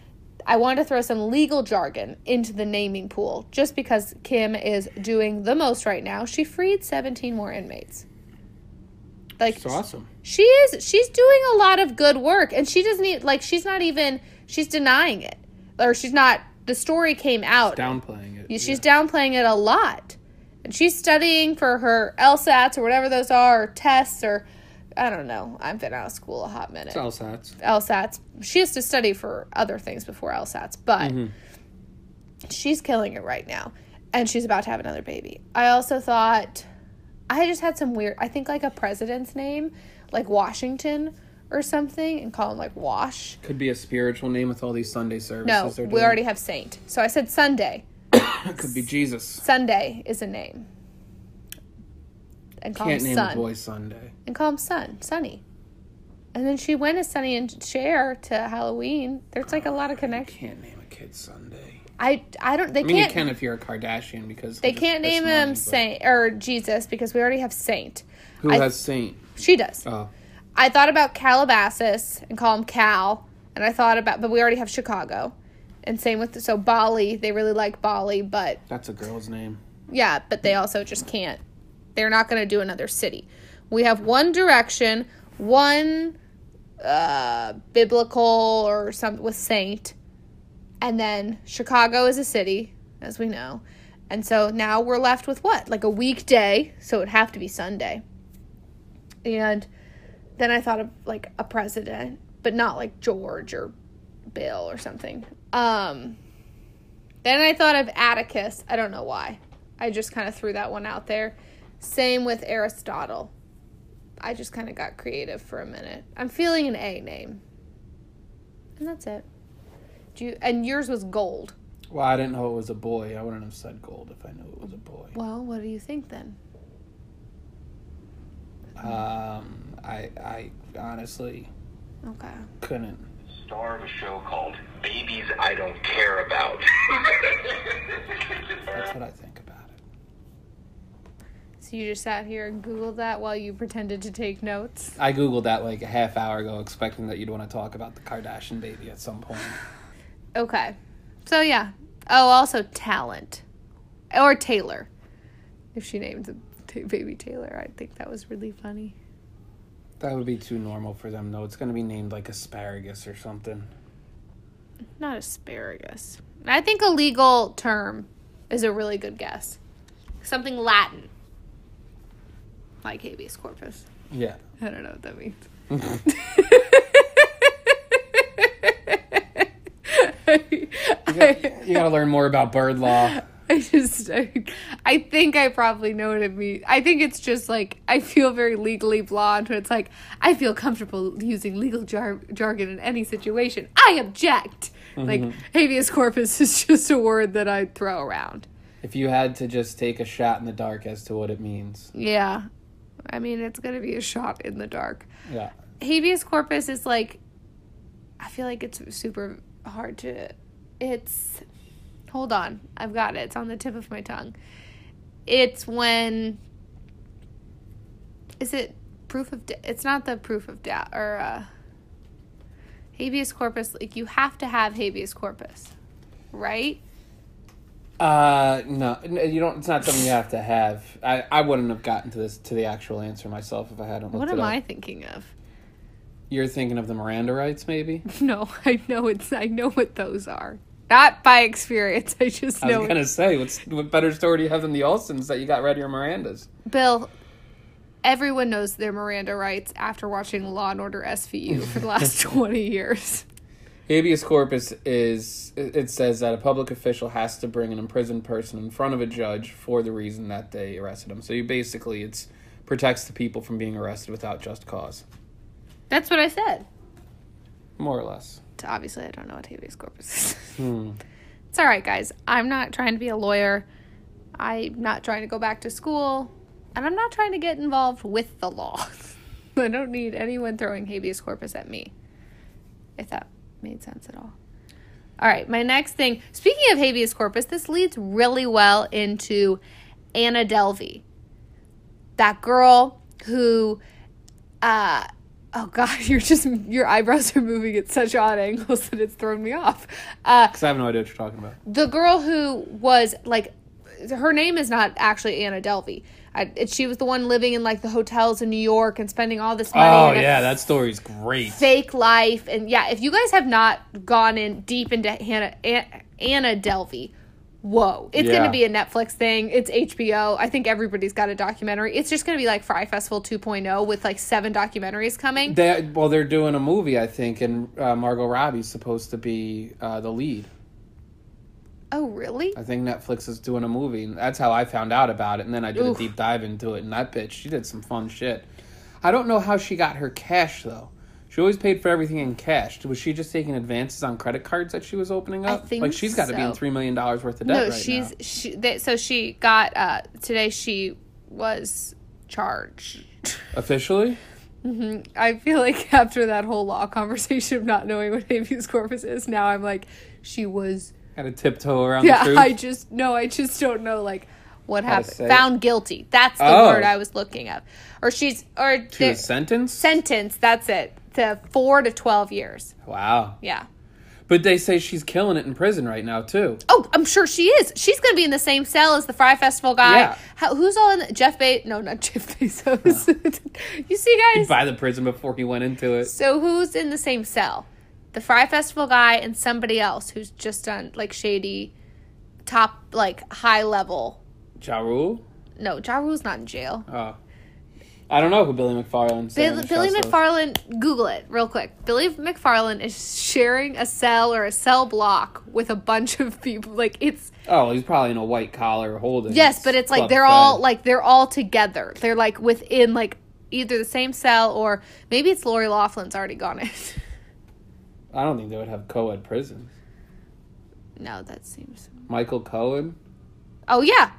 I wanted to throw some legal jargon into the naming pool just because Kim is doing the most right now. She freed seventeen more inmates. Like, That's awesome. She is, she's doing a lot of good work, and she doesn't even, like, she's not even, she's denying it. Or she's not, the story came out. She's downplaying it. She's yeah. downplaying it a lot. And she's studying for her LSATs or whatever those are, or tests, or, I don't know. I've been out of school a hot minute. It's LSATs. LSATs. She has to study for other things before LSATs, but Mm-hmm. she's killing it right now. And she's about to have another baby. I also thought, I just had some weird, I think like a president's name, like Washington or something, and call him like Wash. Could be a spiritual name with all these Sunday services. No, they're we doing. already have Saint. So I said Sunday. Could be Jesus. Sunday is a name. And call Can't him name Sun. a boy Sunday. And call him Sun, Sunny. And then she went as Sunny and Cher to Halloween. There's like a lot of connections. Can't name a kid Sunday. I, I don't, they I mean, can't. you can if you're a Kardashian because They just can't piss name money, him but- Saint or Jesus because we already have Saint. Who I- has Saint? She does. Oh, I thought about Calabasas and call him Cal, and I thought about, but we already have Chicago, and same with so Bali. They really like Bali, but that's a girl's name. yeah, but they also just can't. They're not going to do another city. We have One Direction, one uh, biblical or something with Saint, and then Chicago is a city, as we know. And so now we're left with what? Like a weekday, so it'd have to be Sunday. And then I thought of like a president, but not like George or Bill or something. Um, then I thought of Atticus. I don't know why. I just kind of threw that one out there. Same with Aristotle. I just kind of got creative for a minute. I'm feeling an A name. And that's it. Do you, and yours was Gold. Well, I didn't know it was a boy. I wouldn't have said Gold if I knew it was a boy. Well, what do you think then? Um, I, I honestly Okay. couldn't. Star of a show called Babies I Don't Care About. That's what I think about it. So you just sat here and Googled that while you pretended to take notes? I Googled that like a half hour ago, expecting that you'd want to talk about the Kardashian baby at some point. Okay. So, yeah. Oh, also talent. Or Taylor. If she named the t- baby Taylor, I think that was really funny. That would be too normal for them, though. It's going to be named like asparagus or something. Not asparagus. I think a legal term is a really good guess. Something Latin. Like habeas corpus. Yeah. I don't know what that means. You got, you got to learn more about bird law. I just, I, I think I probably know what it means. I think it's just like, I feel very legally blonde, but it's like, I feel comfortable using legal jar- jargon in any situation. I object! Mm-hmm. Like, habeas corpus is just a word that I throw around. If you had to just take a shot in the dark as to what it means. Yeah. I mean, it's going to be a shot in the dark. Yeah. Habeas corpus is like, I feel like it's super hard to, it's, hold on, I've got it. It's on the tip of my tongue. It's when, is it proof of, de- it's not the proof of doubt, or uh, habeas corpus, like you have to have habeas corpus, right? Uh, no, you don't, it's not something you have to have. I, I wouldn't have gotten to this, to the actual answer myself if I hadn't looked What it am up. I thinking of? You're thinking of the Miranda rights, maybe? No, I know it's, I know what those are. Not by experience, I just I know. was gonna say, what's, what better story do you have than the Olsons that you got rid of your Mirandas? Bill, everyone knows their Miranda rights after watching Law and Order S V U for the last twenty years. Habeas corpus is, it says that a public official has to bring an imprisoned person in front of a judge for the reason that they arrested him. So you basically, it's protects the people from being arrested without just cause. That's what I said. More or less. So obviously, I don't know what habeas corpus is. Hmm. It's all right, guys. I'm not trying to be a lawyer. I'm not trying to go back to school. And I'm not trying to get involved with the law. I don't need anyone throwing habeas corpus at me. If that made sense at all. All right, my next thing. Speaking of habeas corpus, this leads really well into Anna Delvey. That girl who, uh, Oh, God, you're just, your eyebrows are moving at such odd angles that it's thrown me off. Uh, Because I have no idea what you're talking about. the girl who was, like, her name is not actually Anna Delvey. I, it, she was the one living in, like, the hotels in New York and spending all this money. Oh, on a yeah, that story's great. fake life. And, yeah, if you guys have not gone in deep into Hannah, An- Anna Delvey, whoa. It's Yeah. going to be a Netflix thing. It's H B O. I think everybody's got a documentary. It's just going to be like Fry Festival two point oh with like seven documentaries coming. They, well, they're doing a movie, I think, and uh, Margot Robbie's supposed to be uh, the lead. Oh, really? I think Netflix is doing a movie. And that's how I found out about it, and then I did Oof. a deep dive into it, and that bitch, she did some fun shit. I don't know how she got her cash, though. She always paid for everything in cash. Was she just taking advances on credit cards that she was opening up? I think like, she's got to be in so. three million dollars worth of debt No, right she's now. she. They, so she got uh today. She was charged. Officially? I feel like after that whole law conversation of not knowing what habeas corpus is, now I'm like, she was. Got to tiptoe around Yeah, the truth? I just no, I just don't know like what How to happened. say it. Found guilty. That's the Oh. word I was looking up. Or she's or She they're- was sentenced? sentenced. That's it. To four to twelve years. Wow. Yeah. But they say she's killing it in prison right now, too. Oh, I'm sure she is. She's going to be in the same cell as the Fry Festival guy. Yeah. How, who's all in the, Jeff Bezos? No, not Jeff Bezos. You see, guys? By the prison before he went into it. So who's in the same cell? The Fry Festival guy and somebody else who's just done like shady, top like high level. Ja Rule? No, Ja Rule's not in jail. Oh. I don't know who Billy McFarlane's Bill, Billy McFarlane, Google it real quick. Billy McFarlane is sharing a cell or a cell block with a bunch of people. Like it's Oh, he's probably in a white collar holding. yes, but it's like club they're fed. all like they're all together. They're like within like either the same cell or maybe it's Lori Loughlin's already gone in. I don't think they would have co-ed prisons. No, that seems. Michael Cohen? Oh yeah,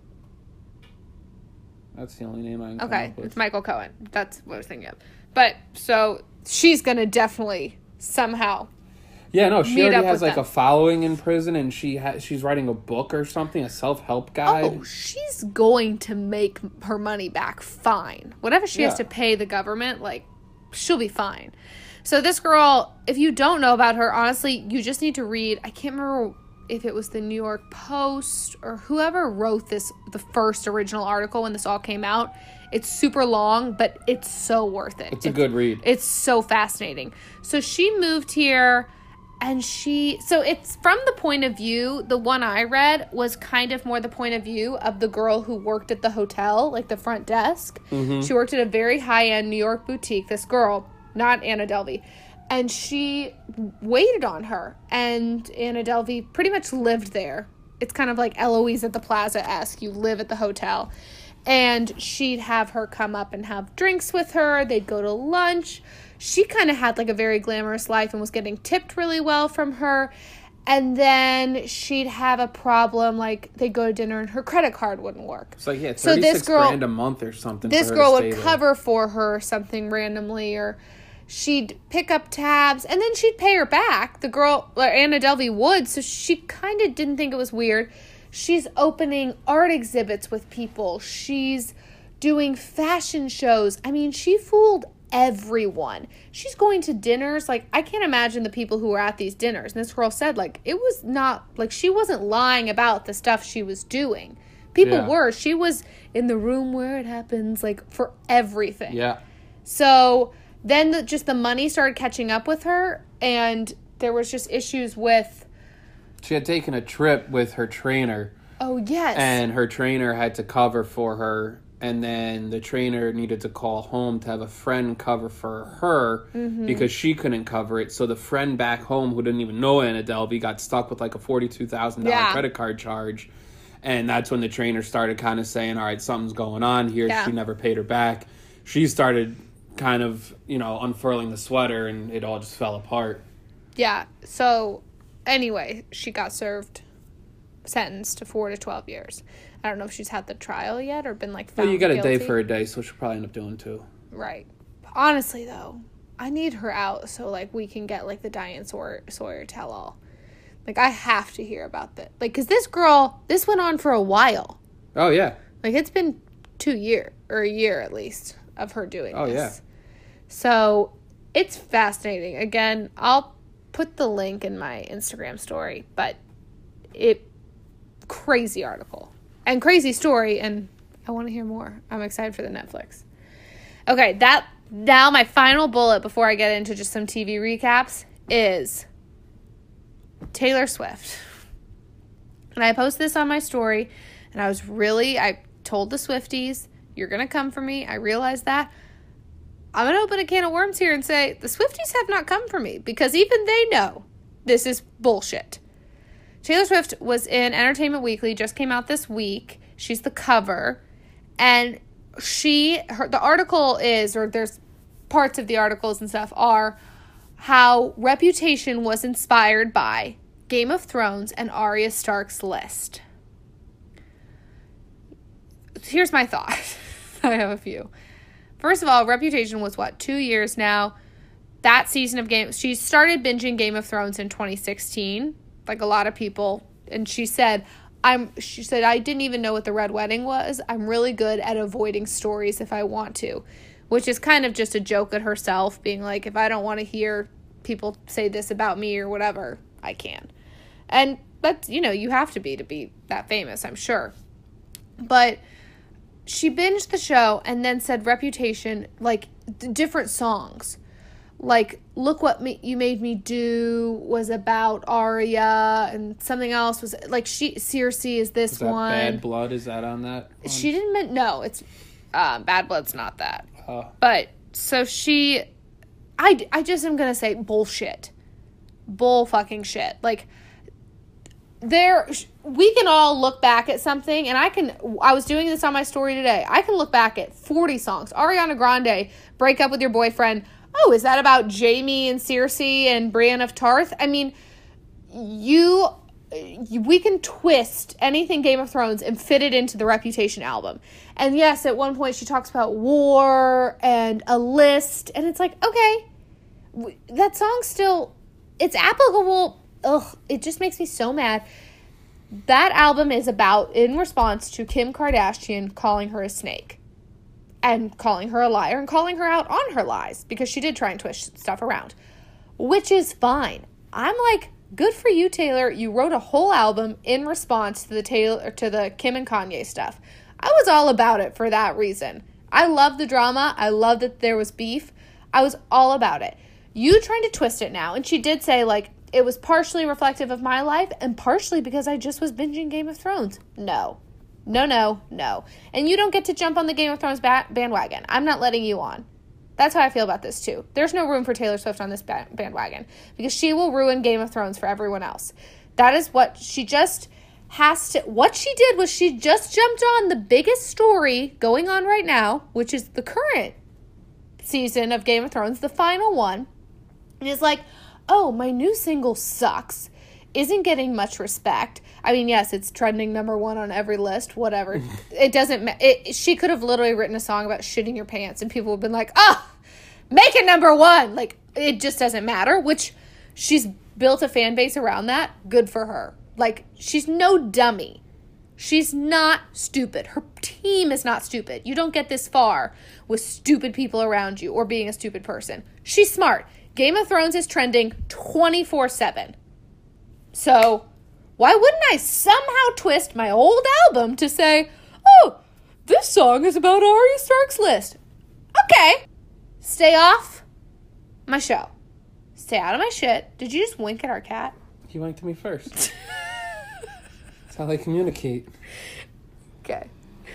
That's the only name I can come okay, up with. it's Michael Cohen. That's what I was thinking of. But so she's gonna definitely somehow. Yeah, no, she meet already up has with like them. a following in prison, and she ha- she's writing a book or something, a self-help guide. Oh, she's going to make her money back fine. Whatever she has Yeah. to pay the government, like, she'll be fine. So this girl, if you don't know about her, honestly, you just need to read. I can't remember if it was the New York Post or whoever wrote this, the first original article when this all came out. It's super long, but it's so worth it. It's a good read. It's so fascinating. So she moved here and she, so it's from the point of view, the one I read was kind of more the point of view of the girl who worked at the hotel, like the front desk. Mm-hmm. She worked at a very high-end New York boutique, this girl, not Anna Delvey. And she waited on her. And Anna Delvey pretty much lived there. It's kind of like Eloise at the Plaza-esque. You live at the hotel. And she'd have her come up and have drinks with her. They'd go to lunch. She kind of had like a very glamorous life and was getting tipped really well from her. And then she'd have a problem, like they'd go to dinner and her credit card wouldn't work. It's like, yeah, So thirty-six this girl- grand a month or something. This for her girl to would stay there. cover for her something randomly, or she'd pick up tabs and then she'd pay her back. The girl, or Anna Delvey would, so she kind of didn't think it was weird. She's opening art exhibits with people. She's doing fashion shows. I mean, she fooled everyone. She's going to dinners. Like, I can't imagine the people who were at these dinners. And this girl said, like, it was not, like, she wasn't lying about the stuff she was doing. People Yeah. were. She was in the room where it happens, like, for everything. Yeah. So then the, just the money started catching up with her, and there was just issues with, She had taken a trip with her trainer, oh, yes. and her trainer had to cover for her, and then the trainer needed to call home to have a friend cover for her Mm-hmm. because she couldn't cover it. So the friend back home who didn't even know Anna Delvey got stuck with like a forty-two thousand dollars Yeah. credit card charge. And that's when the trainer started kind of saying, all right, something's going on here. Yeah. She never paid her back. She started kind of, you know, unfurling the sweater, and it all just fell apart. Yeah. So anyway, she got served, sentenced to four to twelve years. I don't know if she's had the trial yet or been like found Well, you got a day guilty. for a day, so she'll probably end up doing two. Right. Honestly, though, I need her out so, like, we can get, like, the Diane Sawyer, Sawyer tell-all. Like, I have to hear about that. Like, because this girl, this went on for a while. Oh, yeah. Like, it's been two years, or a year at least, of her doing Oh, this. yeah. So it's fascinating. Again, I'll put the link in my Instagram story, but it crazy article and crazy story, and I want to hear more. I'm excited for the Netflix. Okay, that now my final bullet before I get into just some T V recaps is Taylor Swift. And I posted this on my story, and I was really, I told the Swifties, you're going to come for me. I realized that. I'm going to open a can of worms here and say the Swifties have not come for me, because even they know this is bullshit. Taylor Swift was in Entertainment Weekly, just came out this week. She's the cover, and she, her, the article is, or there's parts of the articles and stuff are how Reputation was inspired by Game of Thrones and Arya Stark's list. Here's my thought. I have a few. First of all, Reputation was what, two years now. That season of Game, she started binging Game of Thrones in twenty sixteen, like a lot of people. And she said, I'm, she said, I didn't even know what the Red Wedding was. I'm really good at avoiding stories if I want to, which is kind of just a joke at herself, being like, if I don't want to hear people say this about me or whatever, I can. And that's, you know, you have to be to be that famous, I'm sure. But she binged the show and then said Reputation, like, d- different songs. Like, Look What Me- You Made Me Do was about Arya, and something else was, like, she Cersei is this is that one. Bad Blood, is that on that one? She didn't, men- no, it's, um, Bad Blood's not that. Oh. But, so she, I, I just am gonna say bullshit. Bull fucking shit. Like, there, we can all look back at something, and I can, I was doing this on my story today, I can look back at forty songs. Ariana Grande, Break Up With Your Boyfriend. Oh, is that about Jaime and Cersei and Brienne of Tarth? I mean, you, we can twist anything Game of Thrones and fit it into the Reputation album. And yes, at one point she talks about war and a list, and it's like, okay, that song still, it's applicable. Ugh, it just makes me so mad. That album is about, in response to Kim Kardashian calling her a snake and calling her a liar and calling her out on her lies, because she did try and twist stuff around, which is fine. I'm like, good for you, Taylor. You wrote a whole album in response to the Taylor, to the Kim and Kanye stuff. I was all about it for that reason. I love the drama. I love that there was beef. I was all about it. You trying to twist it now, and she did say, like, it was partially reflective of my life and partially because I just was binging Game of Thrones. No. No, no, no. And you don't get to jump on the Game of Thrones ba- bandwagon. I'm not letting you on. That's how I feel about this, too. There's no room for Taylor Swift on this ba- bandwagon because she will ruin Game of Thrones for everyone else. That is what she just has to... What she did was she just jumped on the biggest story going on right now, which is the current season of Game of Thrones, the final one, and is like, oh, my new single sucks, isn't getting much respect. I mean, yes, it's trending number one on every list, whatever. It doesn't matter. She could have literally written a song about shitting your pants, and people would have been like, oh, make it number one. Like, it just doesn't matter, which she's built a fan base around that. Good for her. Like, she's no dummy. She's not stupid. Her team is not stupid. You don't get this far with stupid people around you or being a stupid person. She's smart. Game of Thrones is trending twenty-four seven. So, why wouldn't I somehow twist my old album to say, oh, this song is about Arya Stark's list? Okay. Stay off my show. Stay out of my shit. Did you just wink at our cat? He winked at me first. That's how they communicate. Okay.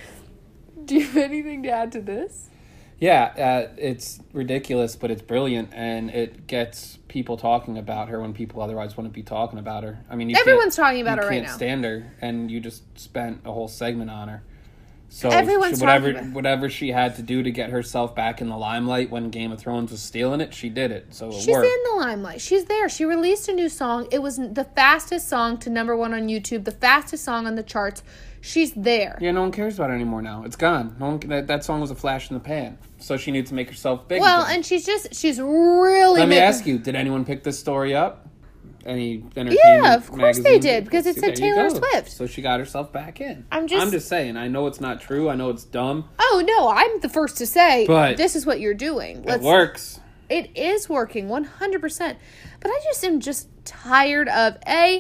Do you have anything to add to this? Yeah, uh, it's ridiculous, but it's brilliant, and it gets people talking about her when people otherwise wouldn't be talking about her. I mean, you everyone's talking about her right now. You can't stand her, and you just spent a whole segment on her. So everyone's she, whatever talking about whatever she had to do to get herself back in the limelight when Game of Thrones was stealing it, she did it. So it She's worked. in the limelight. She's there. She released a new song. It was the fastest song to number one on YouTube, the fastest song on the charts. She's there. Yeah, no one cares about it anymore now. It's gone. No one. That, that song was a flash in the pan. So she needs to make herself big. Well, again. and she's just, she's really Let me making... ask you, did anyone pick this story up? any entertainment Yeah, of course they magazine. did, because it See, said there you Taylor go. Swift. So she got herself back in. I'm just- I'm just saying. I know it's not true. I know it's dumb. Oh, no, I'm the first to say, But this is what you're doing. It works. It is working, one hundred percent. But I just am just tired of, A,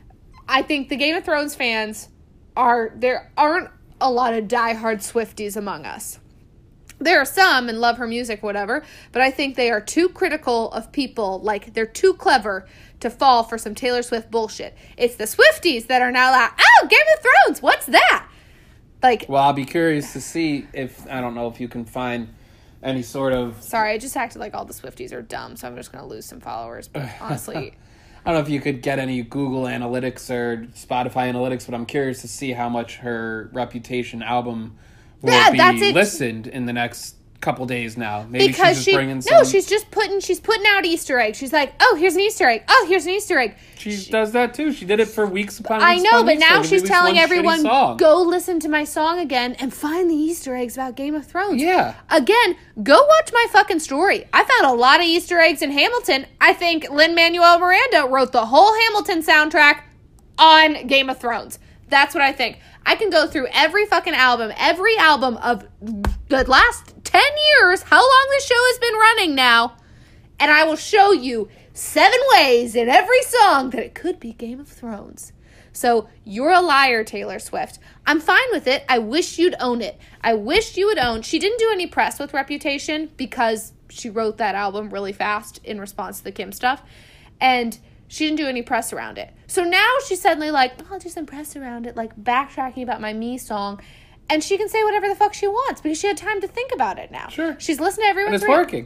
I think the Game of Thrones fans are, there aren't a lot of diehard Swifties among us. There are some and love her music, whatever, but I think they are too critical of people. Like, they're too clever to fall for some Taylor Swift bullshit. It's the Swifties that are now like, oh, Game of Thrones, what's that? Like, Well, I'll be curious to see if, I don't know if you can find any sort of, sorry, I just acted like all the Swifties are dumb, so I'm just going to lose some followers. But honestly, I don't know if you could get any Google Analytics or Spotify Analytics, but I'm curious to see how much her Reputation album will Yeah, be that's it. listened in the next couple days now. Maybe because she's just she bringing some... no, she's just putting she's putting out Easter eggs. She's like, oh, here's an Easter egg. Oh, here's an Easter egg. She, does that too. She did it for weeks upon I weeks know, upon but weeks. now Like, she's released telling one shitty everyone, song. go listen to my song again and find the Easter eggs about Game of Thrones. Yeah. Again, go watch my fucking story. I found a lot of Easter eggs in Hamilton. I think Lin-Manuel Miranda wrote the whole Hamilton soundtrack on Game of Thrones. That's what I think. I can go through every fucking album, every album of the last ten years, how long this show has been running now, and I will show you seven ways in every song that it could be Game of Thrones. So, you're a liar, Taylor Swift. I'm fine with it. I wish you'd own it. I wish you would own... She didn't do any press with Reputation because she wrote that album really fast in response to the Kim stuff. And she didn't do any press around it. So now she's suddenly like, oh, I'll do some press around it, like backtracking about my Me song. And she can say whatever the fuck she wants because she had time to think about it now. Sure. She's listened to everyone. And it's working.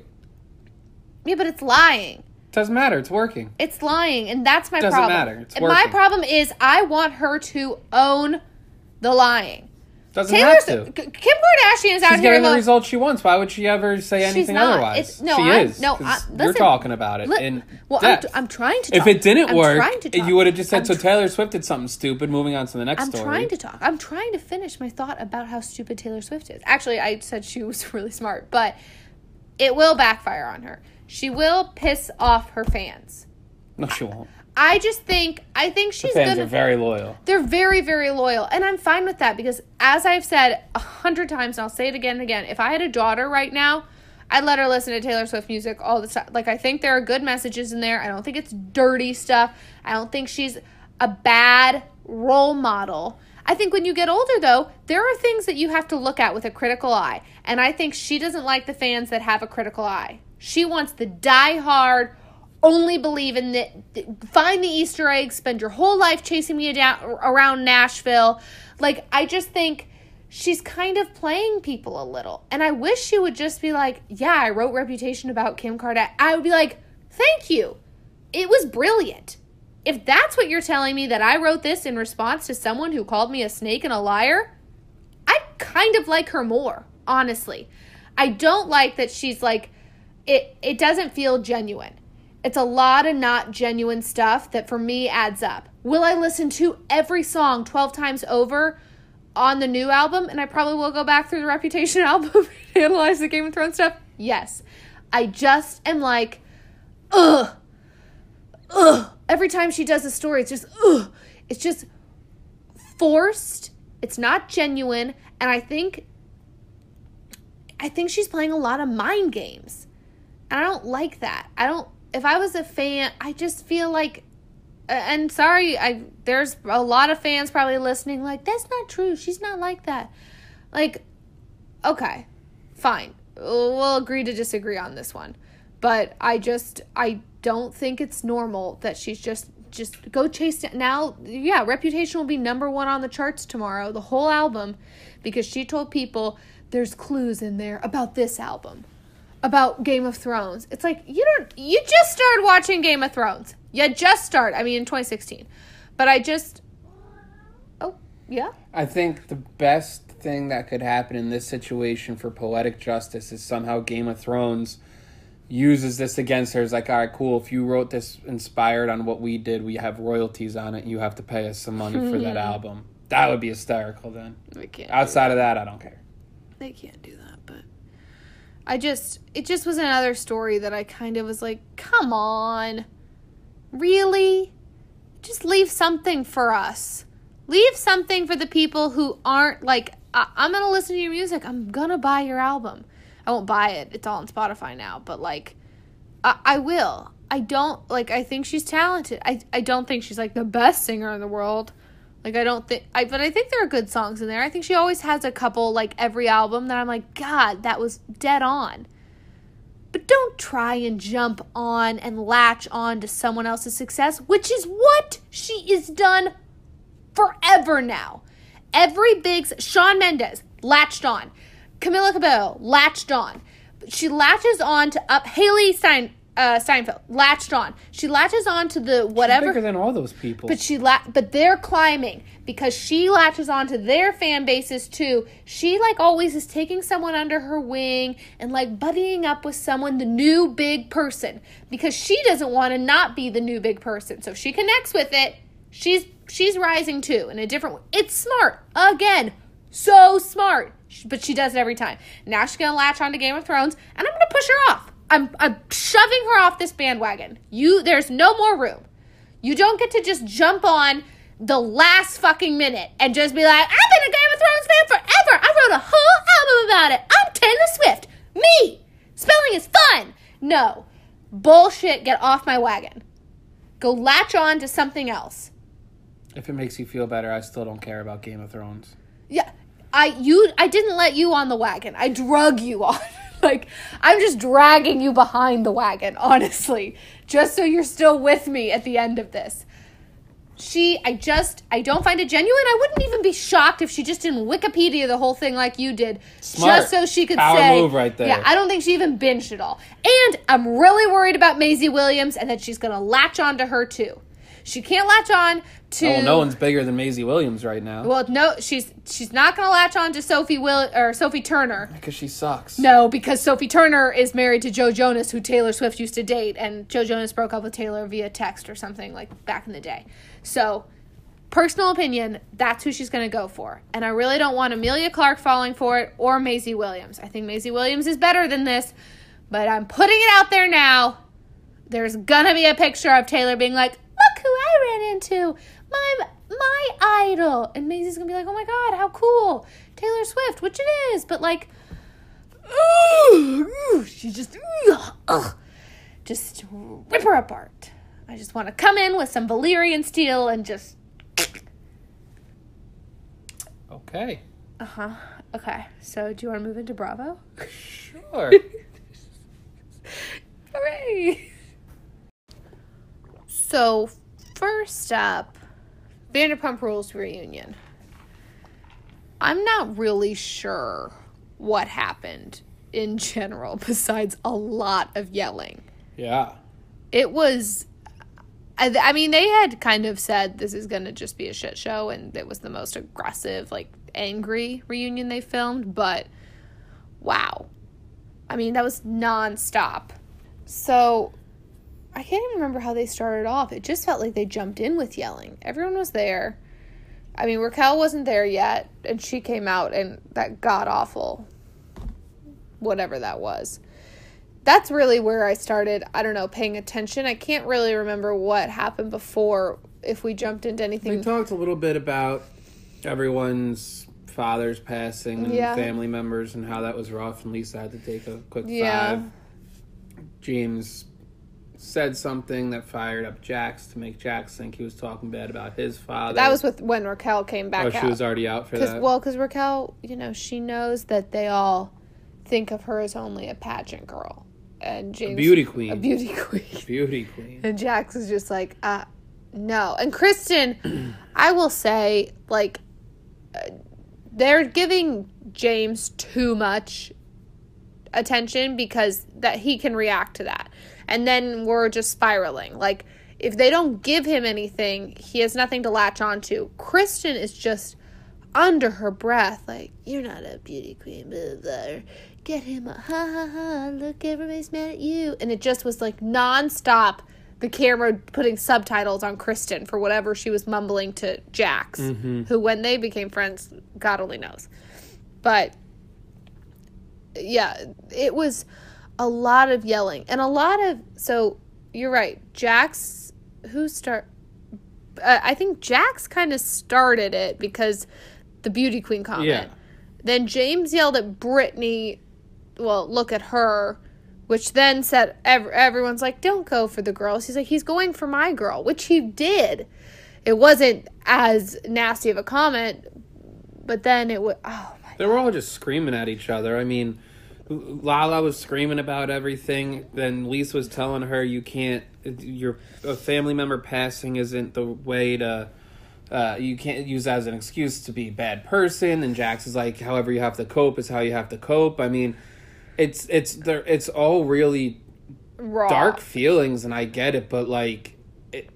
Yeah, but it's lying. Doesn't matter. It's working. It's lying, and that's my Doesn't problem. matter. It's And my working. problem is I want her to own the lying. Doesn't Taylor, have to. Kim Kardashian is out She's here. getting the look- results she wants. Why would she ever say She's anything not. otherwise? It's- no, she I'm- is. no, 'cause I- you're listen. talking about it Li- in well, I'm, depth. I'm trying to talk. If it didn't I'm work, trying to talk. you would have just said, I'm so tr- Taylor Swift did something stupid, moving on to the next I'm story. trying to talk. I'm trying to finish my thought about how stupid Taylor Swift is. Actually, I said she was really smart, but it will backfire on her. She will piss off her fans. No, she won't. I just think, I think The she's fans gonna... are very loyal. They're very, very loyal. And I'm fine with that because, as I've said a hundred times, and I'll say it again and again, if I had a daughter right now, I'd let her listen to Taylor Swift music all the time. Like, I think there are good messages in there. I don't think it's dirty stuff. I don't think she's a bad role model. I think when you get older, though, there are things that you have to look at with a critical eye. And I think she doesn't like the fans that have a critical eye. She wants the die-hard, only believe in the, find the Easter eggs, spend your whole life chasing me down around Nashville. Like, I just think she's kind of playing people a little. And I wish she would just be like, yeah, I wrote Reputation about Kim Kardashian. I would be like, thank you. It was brilliant. If that's what you're telling me, that I wrote this in response to someone who called me a snake and a liar, I kind of like her more, honestly. I don't like that she's like, it, it doesn't feel genuine. It's a lot of not genuine stuff that for me adds up. Will I listen to every song twelve times over on the new album? And I probably will go back through the Reputation album and analyze the Game of Thrones stuff? Yes. I just am like, ugh, ugh. Every time she does a story, it's just, ugh. It's just forced. It's not genuine. And I think, I think she's playing a lot of mind games. And I don't like that. I don't, if I was a fan, I just feel like, and sorry, I there's a lot of fans probably listening like, that's not true. She's not like that. Like, okay, fine. We'll agree to disagree on this one. But I just, I don't think it's normal that she's just, just go chase it. Now, yeah, Reputation will be number one on the charts tomorrow, the whole album, because she told people there's clues in there about this album. About Game of Thrones. It's like, you don't, you just started watching Game of Thrones. You just started. I mean, in twenty sixteen. But I just, oh, yeah? I think the best thing that could happen in this situation for poetic justice is somehow Game of Thrones uses this against her. It's like, all right, cool. If you wrote this inspired on what we did, we have royalties on it. You have to pay us some money for that album. That would be hysterical then. They can't Outside of that, I don't care. They can't do that, but I just, it just was another story that I kind of was like, come on. really? Just leave something for us. Leave something for the people who aren't, like, I- I'm going to listen to your music. I'm going to buy your album. I won't buy it. It's all on Spotify now. But, like, I, I will. I don't, like, I think she's talented. I, I don't think she's, like, the best singer in the world. Like, I don't think, I but I think there are good songs in there. I think she always has a couple, like, every album that I'm like, God, that was dead on. But don't try and jump on and latch on to someone else's success, which is what she is done forever now. Every big, Shawn Mendes latched on. Camila Cabello latched on. She latches on to up, Haley Stein, uh, Steinfeld latched on. She latches on to the whatever. She's bigger than all those people. But she la- but they're climbing because she latches on to their fan bases too. She like always is taking someone under her wing and like buddying up with someone, the new big person, because she doesn't want to not be the new big person. So if she connects with it, she's she's rising too in a different way. It's smart. Again, so smart. But she does it every time. Now she's going to latch on to Game of Thrones, and I'm going to push her off. I'm, I'm shoving her off this bandwagon. You, there's no more room. You don't get to just jump on the last fucking minute and just be like, I've been a Game of Thrones fan forever. I wrote a whole album about it. I'm Taylor Swift. Me. Spelling is fun. No. Bullshit. Get off my wagon. Go latch on to something else. If it makes you feel better, I still don't care about Game of Thrones. Yeah. I you I didn't let you on the wagon. I drug you on. Like, I'm just dragging you behind the wagon, honestly. Just so you're still with me at the end of this. She, I just, I don't find it genuine. I wouldn't even be shocked if she just didn't Wikipedia the whole thing like you did. Smart. Just so she could Power say. move right there. Yeah, I don't think she even binged it all. And I'm really worried about Maisie Williams and that she's going to latch on to her too. She can't latch on to... Oh, no one's bigger than Maisie Williams right now. Well, no, she's she's not going to latch on to Sophie Will or Sophie Turner. Because she sucks. No, because Sophie Turner is married to Joe Jonas, who Taylor Swift used to date, and Joe Jonas broke up with Taylor via text or something, like, back in the day. So, personal opinion, that's who she's going to go for. And I really don't want Emilia Clarke falling for it or Maisie Williams. I think Maisie Williams is better than this, but I'm putting it out there now. There's going to be a picture of Taylor being like, look who I ran into, my my idol. And Maisie's going to be like, oh my God, how cool. Taylor Swift, which it is. But like, ooh, ooh, she just, ooh, ugh, just rip her apart. I just want to come in with some Valyrian steel and just. Okay. Uh-huh. Okay. So do you want to move into Bravo? Sure. Hooray. So, first up, Vanderpump Rules reunion. I'm not really sure what happened in general besides a lot of yelling. Yeah. It was, I, I mean, they had kind of said this is going to just be a shit show, and it was the most aggressive, like, angry reunion they filmed, but wow. I mean, that was nonstop. So, I can't even remember how they started off. It just felt like they jumped in with yelling. Everyone was there. I mean, Raquel wasn't there yet, and she came out and that god-awful whatever that was. That's really where I started, I don't know, paying attention. I can't really remember what happened before, if we jumped into anything. We talked a little bit about everyone's fathers passing and Yeah. family members and how that was rough, and Lisa had to take a quick Yeah. five. James said something that fired up Jax to make Jax think he was talking bad about his father. That was with when Raquel came back Oh, out. she was already out for Cause, that? well, because Raquel, you know, she knows that they all think of her as only a pageant girl. And James, a beauty queen. A beauty queen. Beauty queen. And Jax is just like, uh, no. And Kristen, I will say, like, uh, they're giving James too much attention because that he can react to that. And then we're just spiraling. Like, if they don't give him anything, he has nothing to latch on to. Kristen is just under her breath, like, you're not a beauty queen, blah, blah. Get him a ha ha ha, look, everybody's mad at you. And it just was like nonstop, the camera putting subtitles on Kristen for whatever she was mumbling to Jax, Mm-hmm. who when they became friends, God only knows. But, yeah, it was a lot of yelling and a lot of, so you're right, Jax who start? Uh, I think Jax kind of started it because the beauty queen comment. Yeah. Then James yelled at Brittany, well, look at her, which then said, ev- everyone's like, don't go for the girls. He's like, he's going for my girl, which he did. It wasn't as nasty of a comment, but then it would, oh my They were all just screaming at each other. I mean, Lala was screaming about everything. Then Lisa was telling her, you can't, your a family member passing isn't the way to, uh, you can't use that as an excuse to be a bad person. And Jax is like, however you have to cope is how you have to cope. I mean, it's, it's, there, it's all really raw. Dark feelings, and I get it, but like, it,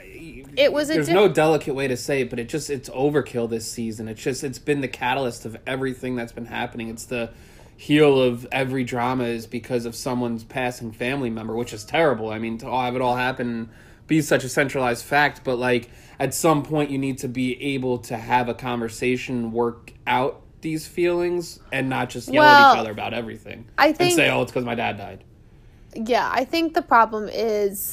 It was a there's diff- no delicate way to say it, but it just, it's overkill this season. It's just, it's been the catalyst of everything that's been happening. It's the heel of every drama is because of someone's passing family member, which is terrible. I mean, to have it all happen and be such a centralized fact, but like at some point you need to be able to have a conversation, work out these feelings, and not just yell Well, at each other about everything. I think- and say, oh, it's because my dad died. Yeah, I think the problem is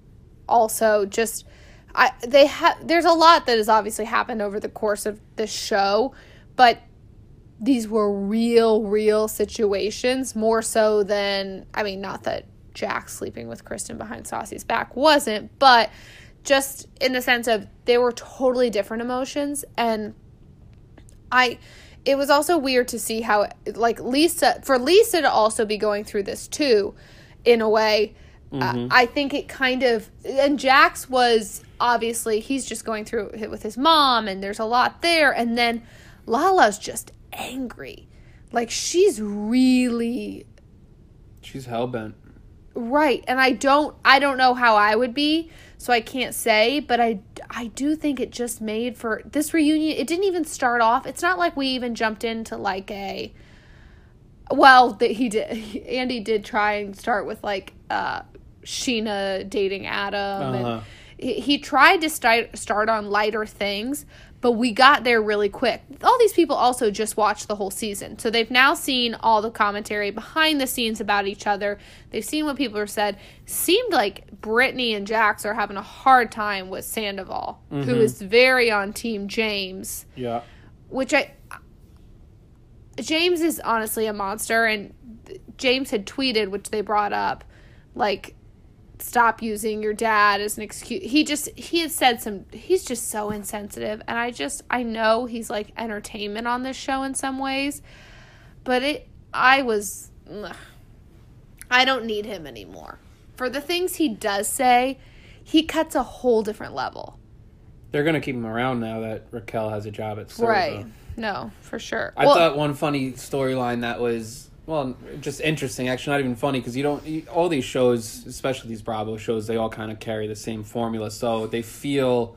also just I they have there's a lot that has obviously happened over the course of the show, but these were real, real situations, more so than, I mean, not that Jax sleeping with Kristen behind Stassi's back wasn't, but just in the sense of they were totally different emotions. And I, it was also weird to see how, like, Lisa, for Lisa to also be going through this too, in a way, Mm-hmm. uh, I think it kind of, and Jax was, obviously, he's just going through it with his mom, and there's a lot there, and then Lala's just angry. Like, she's really She's hellbent. right, and I don't I don't know how I would be, so I can't say, but I, I do think it just made for this reunion. It didn't even start off, it's not like we even jumped into like a, well, that he did, Andy did try and start with like uh Sheena dating Adam, Uh-huh. and he, he tried to start start on lighter things, but we got there really quick. All these people also just watched the whole season, so they've now seen all the commentary behind the scenes about each other. They've seen what people have said. Seemed like Brittany and Jax are having a hard time with Sandoval, Mm-hmm. who is very on Team James, Yeah. which I... James is honestly a monster, and James had tweeted, which they brought up, like, stop using your dad as an excuse. He just, he had said some, he's just so insensitive, and I just, I know he's, like, entertainment on this show in some ways, but it, I was, ugh, I don't need him anymore. For the things he does say, he cuts a whole different level. They're going to keep him around now that Raquel has a job at Silva. Right. No, for sure. I Well, thought one funny storyline that was, well, just interesting. Actually, not even funny, because you don't, you, all these shows, especially these Bravo shows, they all kind of carry the same formula. So they feel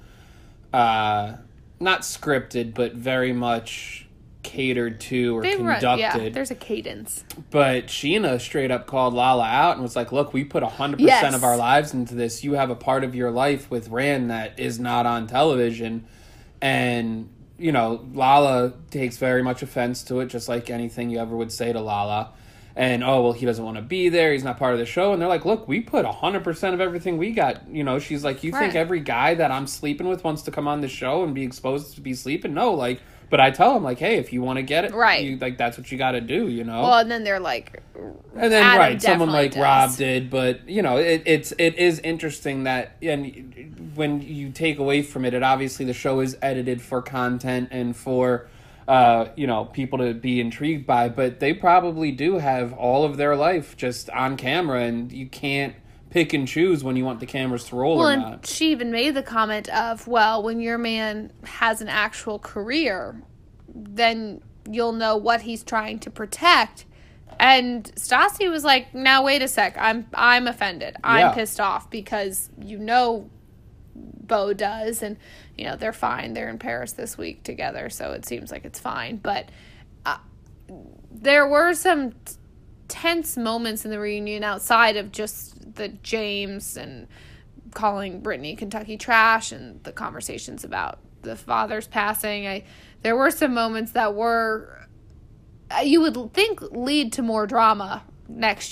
uh, not scripted, but very much catered to or they run, conducted. yeah, there's a cadence. But Sheena straight up called Lala out and was like, look, we put one hundred percent Yes. of our lives into this. You have a part of your life with Rand that is not on television. And, you know, Lala takes very much offense to it, just like anything you ever would say to Lala. And, oh, well, he doesn't want to be there. He's not part of the show. And they're like, look, we put one hundred percent of everything we got. You know, she's like, you think Right. every guy that I'm sleeping with wants to come on the show and be exposed to be sleeping? No, like... But I tell him, like, hey, if you want to get it, Right. you, like, that's what you got to do, you know? Well, and then they're like, and then, Adam right, someone definitely like does. Rob did, but, you know, it, it's, it is interesting that, and when you take away from it, it obviously the show is edited for content and for, uh, you know, people to be intrigued by, but they probably do have all of their life just on camera, and you can't pick and choose when you want the cameras to roll well, or and not. she even made the comment of, well, when your man has an actual career, then you'll know what he's trying to protect. And Stassi was like, now wait a sec, I'm I'm offended. I'm Yeah. pissed off because you know Beau does, and you know they're fine. They're in Paris this week together, so it seems like it's fine. But uh, there were some t- tense moments in the reunion outside of just the James and calling Brittany Kentucky trash and the conversations about the father's passing. I there were some moments that were, you would think, lead to more drama next year.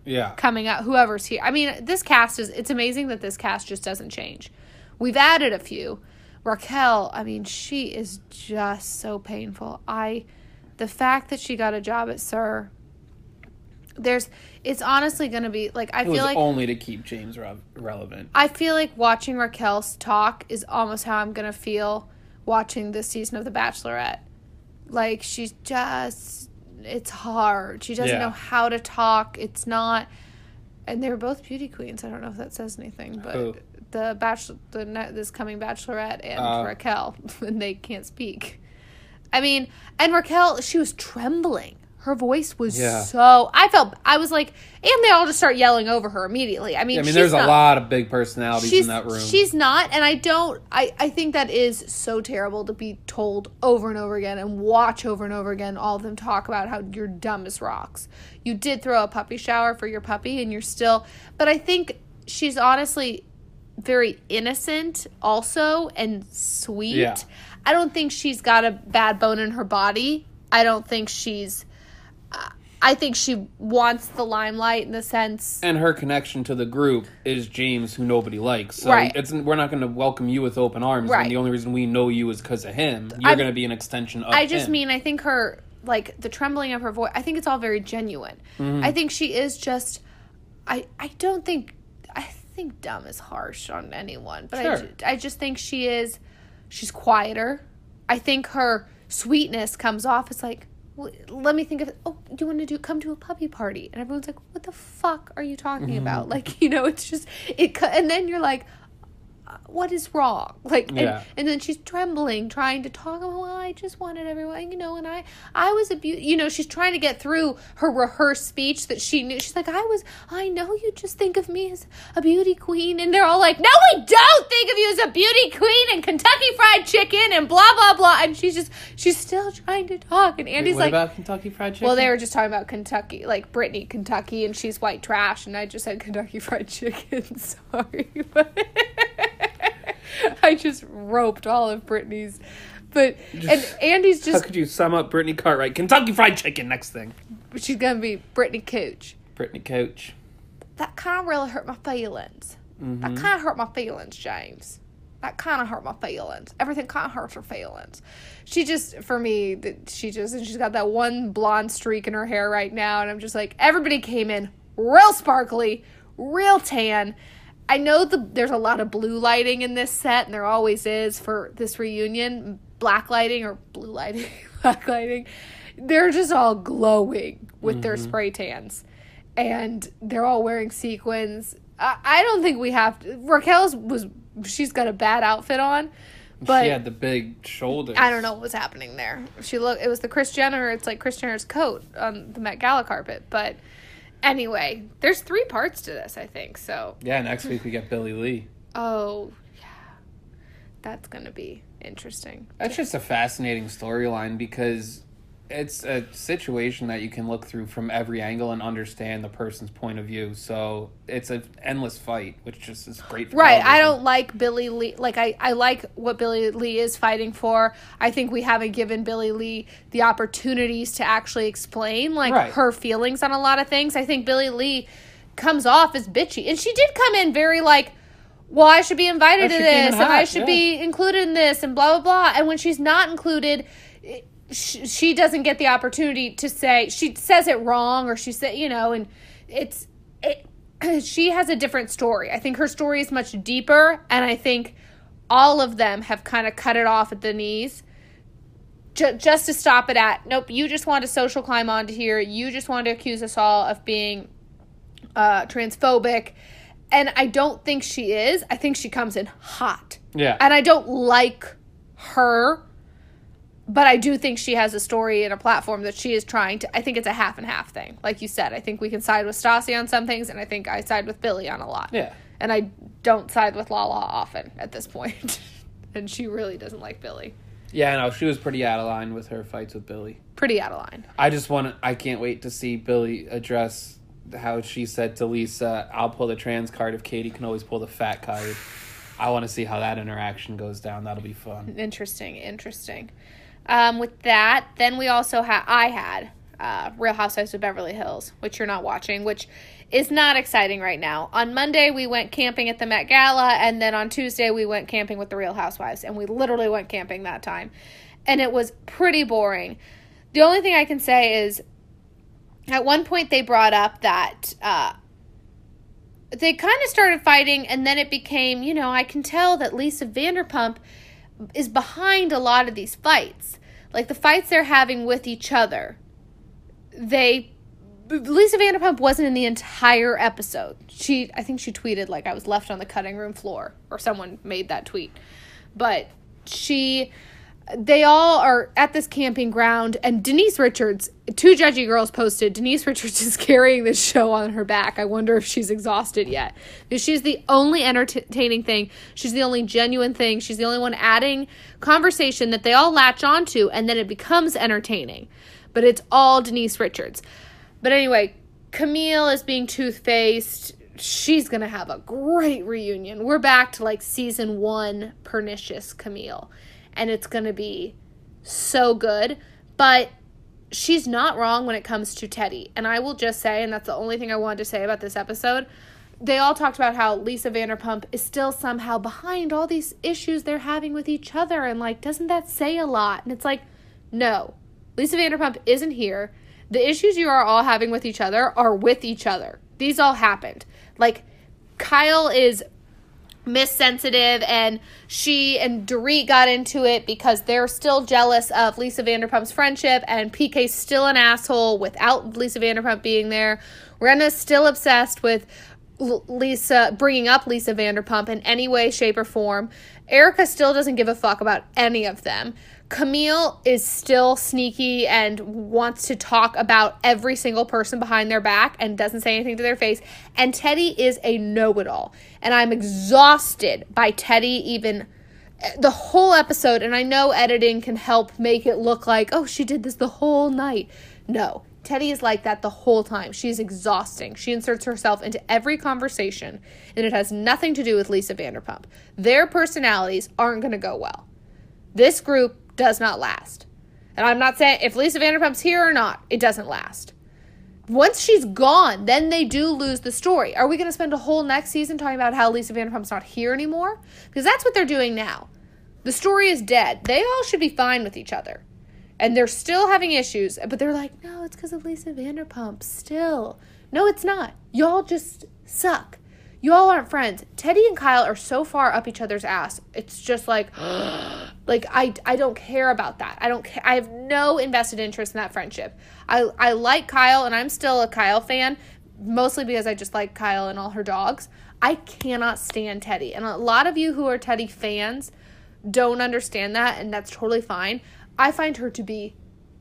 Yeah. coming up, whoever's here. I mean, this cast is, it's amazing that this cast just doesn't change. We've added a few. Raquel, I mean, she is just so painful. I, the fact that she got a job at Sir, there's, it's honestly going to be, like, I It feel was like, only to keep James re- relevant. I feel like watching Raquel talk is almost how I'm going to feel watching this season of The Bachelorette. Like, she's just, it's hard. She doesn't Yeah. know how to talk. It's not, and they're both beauty queens. I don't know if that says anything, but Who? the bachelor, the ne- this coming Bachelorette and Uh, Raquel, and they can't speak. I mean, and Raquel, she was trembling. Her voice was Yeah. so, I felt, I was like, and they all just start yelling over her immediately. I mean, I mean, she's there's not, a lot of big personalities she's, in that room. She's not, and I don't, I, I think that is so terrible to be told over and over again and watch over and over again all of them talk about how you're dumb as rocks. You did throw a puppy shower for your puppy and you're still, but I think she's honestly very innocent also and sweet. Yeah. I don't think she's got a bad bone in her body. I don't think she's, I think she wants the limelight in the sense. And her connection to the group is James, who nobody likes. So Right. it's we're not going to welcome you with open arms. Right. And the only reason we know you is because of him. You're I- going to be an extension of I just him. mean, I think her, like, the trembling of her voice, I think it's all very genuine. Mm-hmm. I think she is just, I, I don't think, I think dumb is harsh on anyone, but I, Sure. ju- I just think she is, she's quieter. I think her sweetness comes off as like, well, let me think of it. Oh, you want to do, come to a puppy party. And everyone's like, what the fuck are you talking Mm-hmm. about? Like, you know, it's just, it, co- and then you're like, uh, what is wrong? Like, and, Yeah. and then she's trembling, trying to talk. Oh, well, I just wanted everyone, you know, and I, I was a beauty, you know, she's trying to get through her rehearsed speech that she knew. She's like, I was, I know you just think of me as a beauty queen. And they're all like, no, we don't think of you as a beauty queen and Kentucky Fried Chicken and blah, blah, blah. And she's just, she's still trying to talk. And Andy's Wait, what like, about Kentucky Fried Chicken? well, they were just talking about Kentucky, like Brittany, Kentucky, and she's white trash, and I just said Kentucky Fried Chicken. Sorry, but I just roped all of Brittany's. But and Andy's How just, could you sum up Brittany Cartwright? Kentucky Fried Chicken, next thing. she's gonna be Brittany Cooch. Brittany Coach. That kind of really hurt my feelings. Mm-hmm. That kind of hurt my feelings, James. That kind of hurt my feelings. Everything kind of hurts her feelings. She just, for me, that she just, and she's got that one blonde streak in her hair right now, and I'm just like, everybody came in real sparkly, real tan. I know the there's a lot of blue lighting in this set, and there always is for this reunion. Black lighting or blue lighting, black lighting. They're just all glowing with their spray tans, and they're all wearing sequins. I, I don't think we have to. Raquel's was she's got a bad outfit on, but she had the big shoulders. I don't know what was happening there. She look it was the Kris Jenner. It's like Kris Jenner's coat on the Met Gala carpet, but. Anyway, there's three parts to this, I think, so. Yeah, next week we get Billy Lee. Oh, yeah. That's going to be interesting. That's just a fascinating storyline because it's a situation that you can look through from every angle and understand the person's point of view. So it's an endless fight, which just is great for Right, I television. don't like Billy Lee. Like, I, I like what Billy Lee is fighting for. I think we haven't given Billy Lee the opportunities to actually explain, like, Right. her feelings on a lot of things. I think Billy Lee comes off as bitchy. And she did come in very, like, well, I should be invited Oh, to she came in this, and I hot, should yeah. be included in this, and blah, blah, blah. And when she's not included, it- sh- she doesn't get the opportunity to say, she says it wrong, or she said, you know, and it's, it, she has a different story. I think her story is much deeper, and I think all of them have kind of cut it off at the knees ju- just to stop it at, nope, you just want to social climb onto here. You just want to accuse us all of being uh, transphobic. And I don't think she is. I think she comes in hot. Yeah. And I don't like her, but I do think she has a story and a platform that she is trying to, I think it's a half and half thing. Like you said, I think we can side with Stassi on some things, and I think I side with Billy on a lot. Yeah. And I don't side with Lala often at this point. And she really doesn't like Billy. Yeah, no, she was pretty out of line with her fights with Billy. Pretty out of line. I just want to, I can't wait to see Billy address how she said to Lisa, I'll pull the trans card if Katie can always pull the fat card. I want to see how that interaction goes down. That'll be fun. Interesting, interesting. Um, with that, then we also had, I had uh, Real Housewives of Beverly Hills, which you're not watching, which is not exciting right now. On Monday, we went camping at the Met Gala, and then on Tuesday, we went camping with the Real Housewives, and we literally went camping that time. And it was pretty boring. The only thing I can say is, at one point, they brought up that uh, they kind of started fighting, and then it became, you know, I can tell that Lisa Vanderpump is behind a lot of these fights. Like, the fights they're having with each other. They, Lisa Vanderpump wasn't in the entire episode. She, I think she tweeted, like, I was left on the cutting room floor, or someone made that tweet. But she, they all are at this camping ground, and Denise Richards, two judgy girls posted, Denise Richards is carrying this show on her back. I wonder if she's exhausted yet. Because she's the only entertaining thing. She's the only genuine thing. She's the only one adding conversation that they all latch onto, and then it becomes entertaining. But it's all Denise Richards. But anyway, Camille is being toothpaced. She's going to have a great reunion. We're back to like season one pernicious Camille. And it's going to be so good. But she's not wrong when it comes to Teddi. And I will just say, and that's the only thing I wanted to say about this episode, they all talked about how Lisa Vanderpump is still somehow behind all these issues they're having with each other. And like, doesn't that say a lot? And it's like, no. Lisa Vanderpump isn't here. The issues you are all having with each other are with each other. These all happened. Like, Kyle is missensitive, and she and Dorit got into it because they're still jealous of Lisa Vanderpump's friendship, and P K's still an asshole without Lisa Vanderpump being there. Rena's still obsessed with L- Lisa, bringing up Lisa Vanderpump in any way, shape, or form. Erica still doesn't give a fuck about any of them. Camille is still sneaky and wants to talk about every single person behind their back and doesn't say anything to their face. And Teddi is a know-it-all. And I'm exhausted by Teddi even the whole episode. And I know editing can help make it look like, oh, she did this the whole night. No, Teddi is like that the whole time. She's exhausting. She inserts herself into every conversation, and it has nothing to do with Lisa Vanderpump. Their personalities aren't going to go well. This group does not last. And I'm not saying if Lisa Vanderpump's here or not, it doesn't last. Once she's gone, then they do lose the story. Are we going to spend a whole next season talking about how Lisa Vanderpump's not here anymore? Because that's what they're doing now. The story is dead. They all should be fine with each other. And they're still having issues, but they're like, no, it's because of Lisa Vanderpump still. No, it's not. Y'all just suck. Y'all aren't friends. Teddi and Kyle are so far up each other's ass. It's just like, like I, I don't care about that. I don't care. I have no invested interest in that friendship. I, I like Kyle, and I'm still a Kyle fan, mostly because I just like Kyle and all her dogs. I cannot stand Teddi. And a lot of you who are Teddi fans don't understand that, and that's totally fine. I find her to be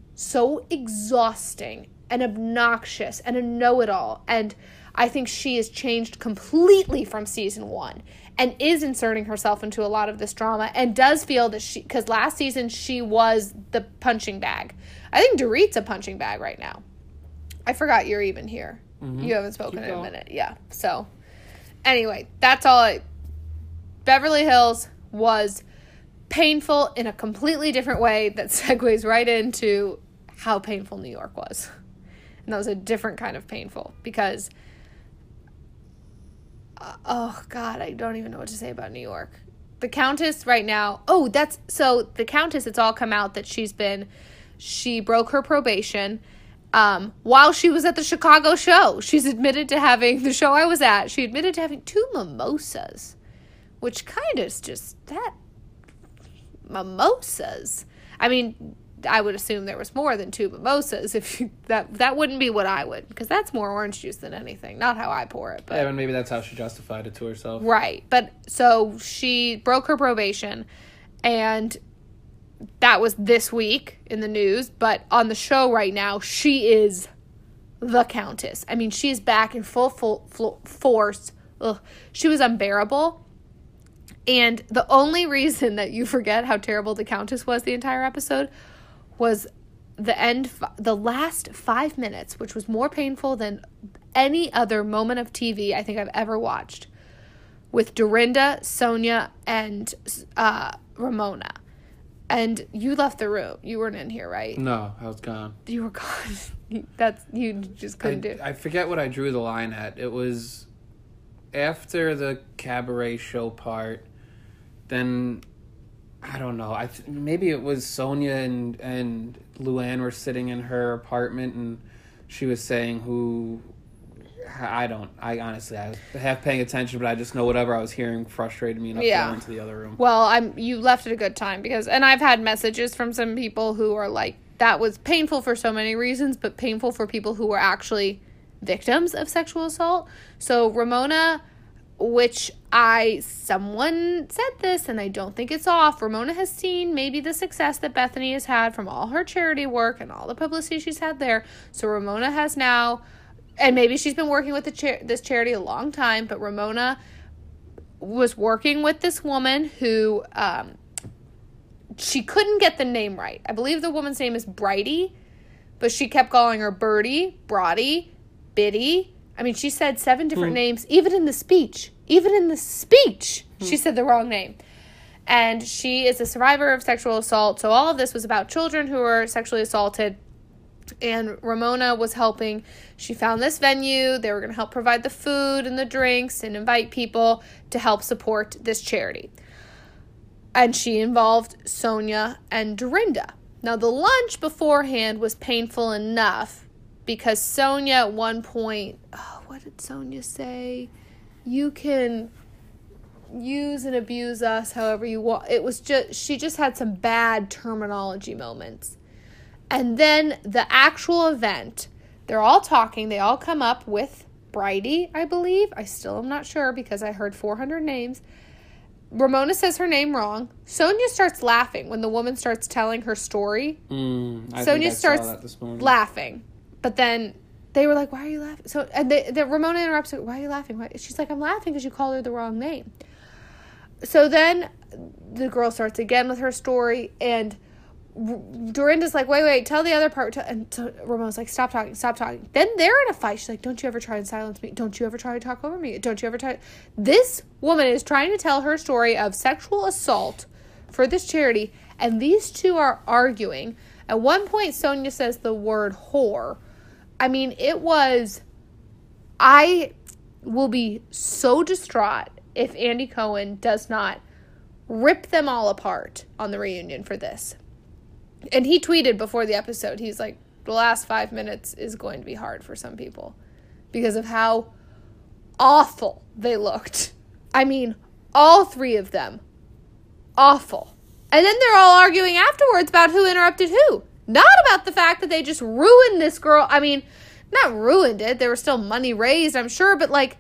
so exhausting and obnoxious and a know-it-all. And I think she has changed completely from season one and is inserting herself into a lot of this drama and does feel that she, because last season she was the punching bag. I think Dorit's a punching bag right now. I forgot you're even here. Mm-hmm. You haven't spoken Keep in going. a minute. Yeah. So anyway, that's all. I, Beverly Hills was painful in a completely different way that segues right into how painful New York was. And that was a different kind of painful because oh, God, I don't even know what to say about New York. The Countess right now, oh, that's, so the Countess, it's all come out that she's been, she broke her probation um, while she was at the Chicago show. She's admitted to having, the show I was at, she admitted to having two mimosas, which kind of is just, that, mimosas. I mean, I would assume there was more than two mimosas. If you, that that wouldn't be what I would, because that's more orange juice than anything. Not how I pour it, but yeah, and maybe that's how she justified it to herself, right? But so she broke her probation, and that was this week in the news. But on the show right now, she is the Countess. I mean, she is back in full full, full force. Ugh. She was unbearable. And the only reason that you forget how terrible the Countess was the entire episode was the end, the last five minutes, which was more painful than any other moment of T V I think I've ever watched, with Dorinda, Sonia, and uh, Ramona. And you left the room. You weren't in here, right? No, I was gone. You were gone. That's you just couldn't I, do. I forget what I drew the line at. It was after the cabaret show part. Then I don't know. I th- maybe it was Sonia and and Luann were sitting in her apartment, and she was saying who. I don't. I honestly, I was half paying attention, but I just know whatever I was hearing frustrated me enough Yeah. to go into the other room. Well, I'm. You left at a good time because, and I've had messages from some people who are like, that was painful for so many reasons, but painful for people who were actually victims of sexual assault. So Ramona, which I, someone said this, and I don't think it's off. Ramona has seen maybe the success that Bethany has had from all her charity work and all the publicity she's had there. So Ramona has now. And maybe she's been working with the char- this charity a long time, but Ramona was working with this woman who, um, she couldn't get the name right. I believe the woman's name is Bridie, but she kept calling her Birdie, Brody, Biddy. I mean, she said seven different Hmm. names, even in the speech. Even in the speech, Hmm. she said the wrong name. And she is a survivor of sexual assault, so all of this was about children who were sexually assaulted. And Ramona was helping. She found this venue. They were going to help provide the food and the drinks and invite people to help support this charity. And she involved Sonia and Dorinda. Now, the lunch beforehand was painful enough because Sonia at one point, oh, what did Sonia say? You can use and abuse us however you want. It was just, she just had some bad terminology moments. And then the actual event, they're all talking. They all come up with Bridie, I believe. I still am not sure because I heard four hundred names. Ramona says her name wrong. Sonia starts laughing when the woman starts telling her story. Mm, I Sonia think I starts saw that this morning. laughing. But then they were like, why are you laughing? So and they, the, Ramona interrupts her, why are you laughing? Why? She's like, I'm laughing because you called her the wrong name. So then the girl starts again with her story, and Dorinda's like, wait, wait, tell the other part. And so Ramona's like, stop talking, stop talking. Then they're in a fight. She's like, don't you ever try and silence me. Don't you ever try to talk over me. Don't you ever try. This woman is trying to tell her story of sexual assault for this charity, and these two are arguing. At one point, Sonia says the word whore. I mean, it was, I will be so distraught if Andy Cohen does not rip them all apart on the reunion for this. And he tweeted before the episode, he's like, the last five minutes is going to be hard for some people because of how awful they looked. I mean, all three of them. Awful. And then they're all arguing afterwards about who interrupted who. Not about the fact that they just ruined this girl. I mean, not ruined it. There was still money raised, I'm sure, but like,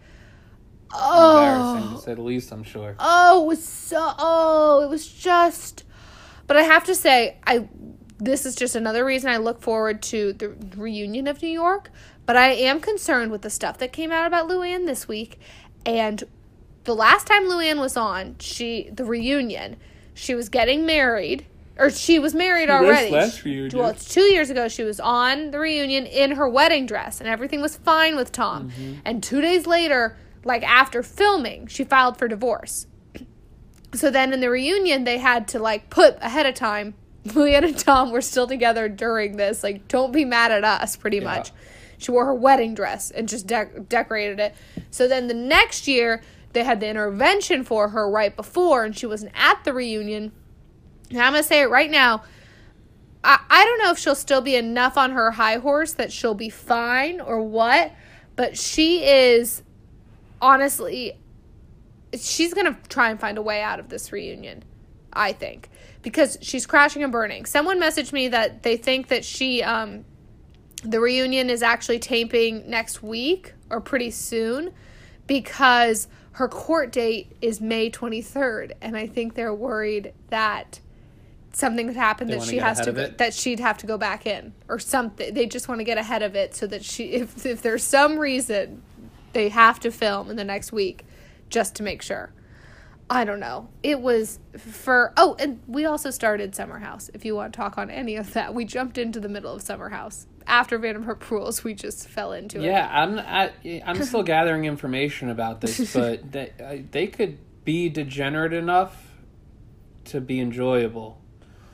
oh. Embarrassing to say the least, I'm sure. Oh, it was so, oh, it was just, but I have to say, I, this is just another reason I look forward to the reunion of New York, but I am concerned with the stuff that came out about Luann this week, and the last time Luann was on, she, the reunion, she was getting married, or she was married She was already. last reunion. Well, it's two years ago. She was on the reunion in her wedding dress, and everything was fine with Tom. Mm-hmm. And two days later, like after filming, she filed for divorce. So then in the reunion, they had to like put ahead of time, Luann and Tom were still together during this. Like, don't be mad at us, pretty Yeah. much. She wore her wedding dress and just de- decorated it. So then the next year, they had the intervention for her right before, and she wasn't at the reunion. And I'm going to say it right now. I, I don't know if she'll still be enough on her high horse that she'll be fine or what, but she is, honestly, she's going to try and find a way out of this reunion, I think, because she's crashing and burning. Someone messaged me that they think that she, um, the reunion is actually taping next week or pretty soon because her court date is May twenty-third, and I think they're worried that something could happen They that wanna she get has ahead to of go, it? that she'd have to go back in or something. They just want to get ahead of it so that she, if if there's some reason they have to film in the next week, just to make sure. I don't know. It was for, oh, and we also started Summer House. If you want to talk on any of that, we jumped into the middle of Summer House after Vanderpump Rules. We just fell into it. Yeah, I'm I, I'm still gathering information about this, but they uh, they could be degenerate enough to be enjoyable.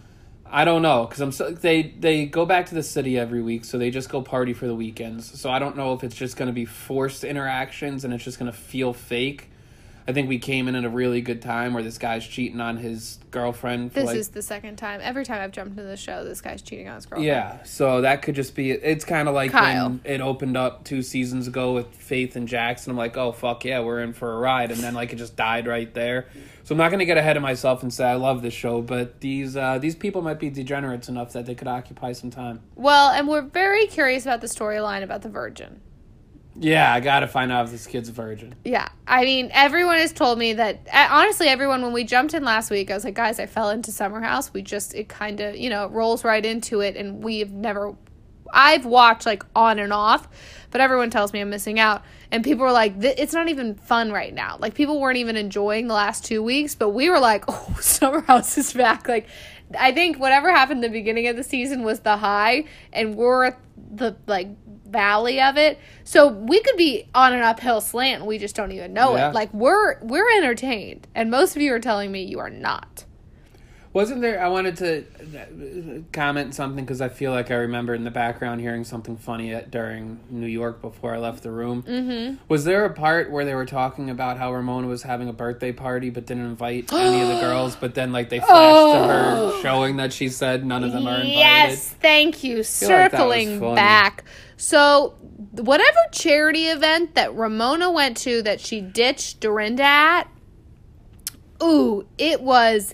I don't know, because I'm so, they they go back to the city every week, so they just go party for the weekends. So I don't know if it's just going to be forced interactions and it's just going to feel fake. I think we came in at a really good time where this guy's cheating on his girlfriend. For this like, is the second time. Every time I've jumped into the show, this guy's cheating on his girlfriend. Yeah, so that could just be... It's kind of like Kyle. when it opened up two seasons ago with Faith and Jackson. I'm like, oh, fuck yeah, we're in for a ride. And then like it just died right there. So I'm not going to get ahead of myself and say I love this show, but these uh, these people might be degenerates enough that they could occupy some time. Well, and we're very curious about the storyline about the virgin. Yeah, I gotta find out if this kid's a virgin. Yeah, I mean, everyone has told me that, honestly, everyone, when we jumped in last week, I was like, guys, I fell into Summer House. We just, it kind of, you know, rolls right into it, and we've never, I've watched, like, on and off, but everyone tells me I'm missing out, and people were like, it's not even fun right now. Like, people weren't even enjoying the last two weeks, but we were like, oh, Summer House is back. Like, I think whatever happened at the beginning of the season was the high, and we're at the, like, valley of it, so we could be on an uphill slant and we just don't even know yeah. it. Like, we're we're entertained, and most of you are telling me you are not. Wasn't there, I wanted to comment something because I feel like I remember in the background hearing something funny at, during New York before I left the room. Mm-hmm. Was there a part where they were talking about how Ramona was having a birthday party but didn't invite any of the girls, but then like they flashed Oh. to her showing that she said none of them are invited? Yes, thank you. like Circling that was funny. back. So, whatever charity event that Ramona went to that she ditched Dorinda at, ooh, it was...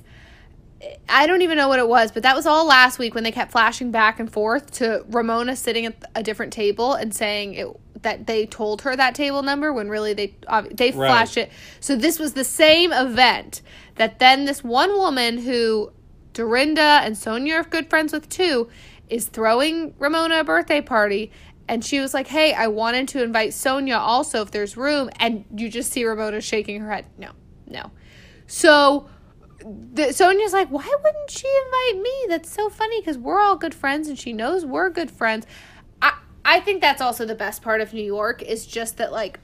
I don't even know what it was, but that was all last week when they kept flashing back and forth to Ramona sitting at a different table and saying it, that they told her that table number when really they uh, they Right. flashed it. So this was the same event that then this one woman who Dorinda and Sonia are good friends with too is throwing Ramona a birthday party. And she was like, hey, I wanted to invite Sonia also if there's room. And you just see Ramona shaking her head. No, no. So... The, Sonia's like, why wouldn't she invite me? That's so funny because we're all good friends and she knows we're good friends. I, I think that's also the best part of New York is just that, like,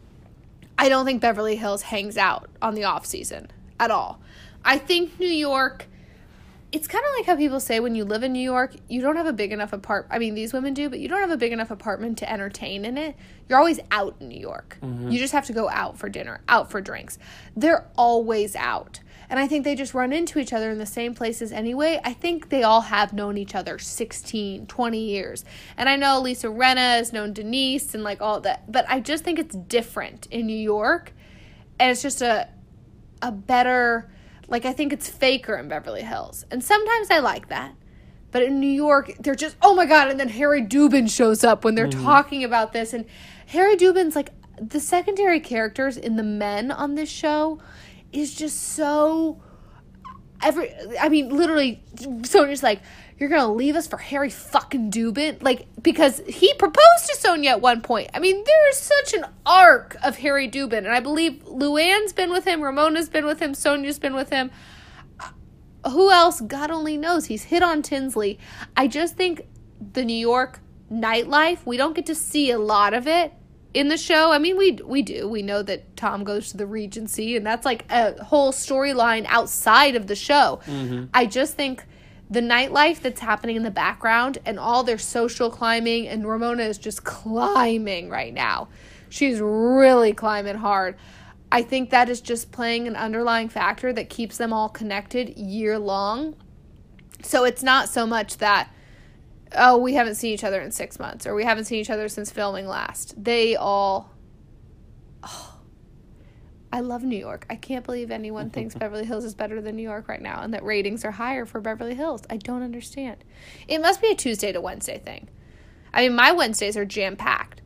I don't think Beverly Hills hangs out on the off season at all. I think New York, it's kind of like how people say when you live in New York, you don't have a big enough apartment. I mean, these women do, but you don't have a big enough apartment to entertain in it. You're always out in New York. Mm-hmm. You just have to go out for dinner, out for drinks. They're always out. And I think they just run into each other in the same places anyway. I think they all have known each other sixteen, twenty years. And I know Lisa Rinna has known Denise and like all that. But I just think it's different in New York. And it's just a a better, like I think it's faker in Beverly Hills. And sometimes I like that. But in New York, they're just, oh my God. And then Harry Dubin shows up when they're mm. talking about this. And Harry Dubin's like, the secondary characters in the men on this show is just so every I mean literally Sonia's like, you're gonna leave us for Harry fucking Dubin, like, because he proposed to Sonia at one point. I mean, there's such an arc of Harry Dubin, and I believe Luann's been with him, Ramona's been with him, Sonia's been with him. Who else? God only knows. He's hit on Tinsley. I just think the New York nightlife, we don't get to see a lot of it in the show. I mean, we we do. We know that Tom goes to the Regency, and that's like a whole storyline outside of the show. Mm-hmm. I just think the nightlife that's happening in the background and all their social climbing, and Ramona is just climbing right now. She's really climbing hard. I think that is just playing an underlying factor that keeps them all connected year long. So it's not so much that, oh, we haven't seen each other in six months, or we haven't seen each other since filming last. They all, oh, I love New York. I can't believe anyone thinks Beverly Hills is better than New York right now, and that ratings are higher for Beverly Hills. I don't understand. It must be a Tuesday to Wednesday thing. I mean, my Wednesdays are jam-packed,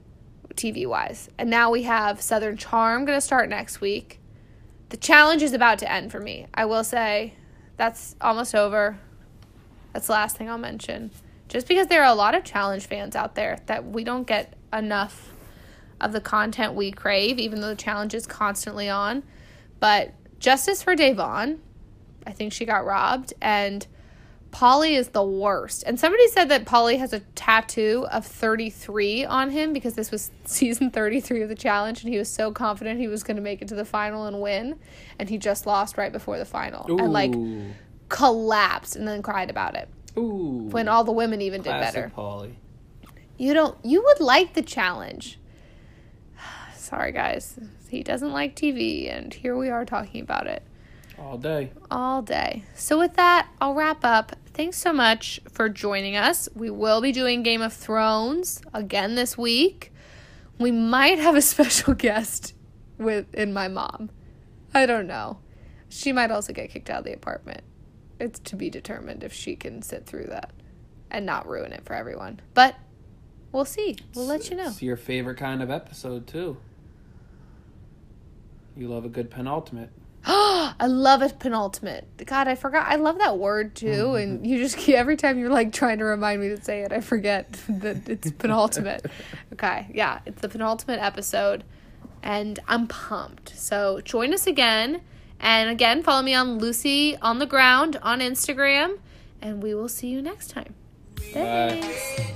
T V-wise. And now we have Southern Charm going to start next week. The challenge is about to end for me. I will say that's almost over. That's the last thing I'll mention. Just because there are a lot of challenge fans out there that we don't get enough of the content we crave, even though the challenge is constantly on. But justice for Da'Vonne. I think she got robbed. And Paulie is the worst. And somebody said that Paulie has a tattoo of thirty-three on him because this was season thirty-three of the challenge, and he was so confident he was going to make it to the final and win. And he just lost right before the final. Ooh. And like, collapsed and then cried about it. Ooh. When all the women even did Classic better. Polly. You don't, you would like the challenge. Sorry, guys. He doesn't like T V, and here we are talking about it. All day. All day. So with that, I'll wrap up. Thanks so much for joining us. We will be doing Game of Thrones again this week. We might have a special guest with in my mom. I don't know. She might also get kicked out of the apartment. It's to be determined if she can sit through that and not ruin it for everyone. But we'll see. We'll let you know. It's your favorite kind of episode, too. You love a good penultimate. I love it, penultimate. God, I forgot. I love that word, too. Mm-hmm. And you just keep, every time you're like trying to remind me to say it, I forget that it's penultimate. Okay, yeah, it's the penultimate episode. And I'm pumped. So join us again. And again, follow me on Lucy on the Ground on Instagram. And we will see you next time. Thanks. Bye.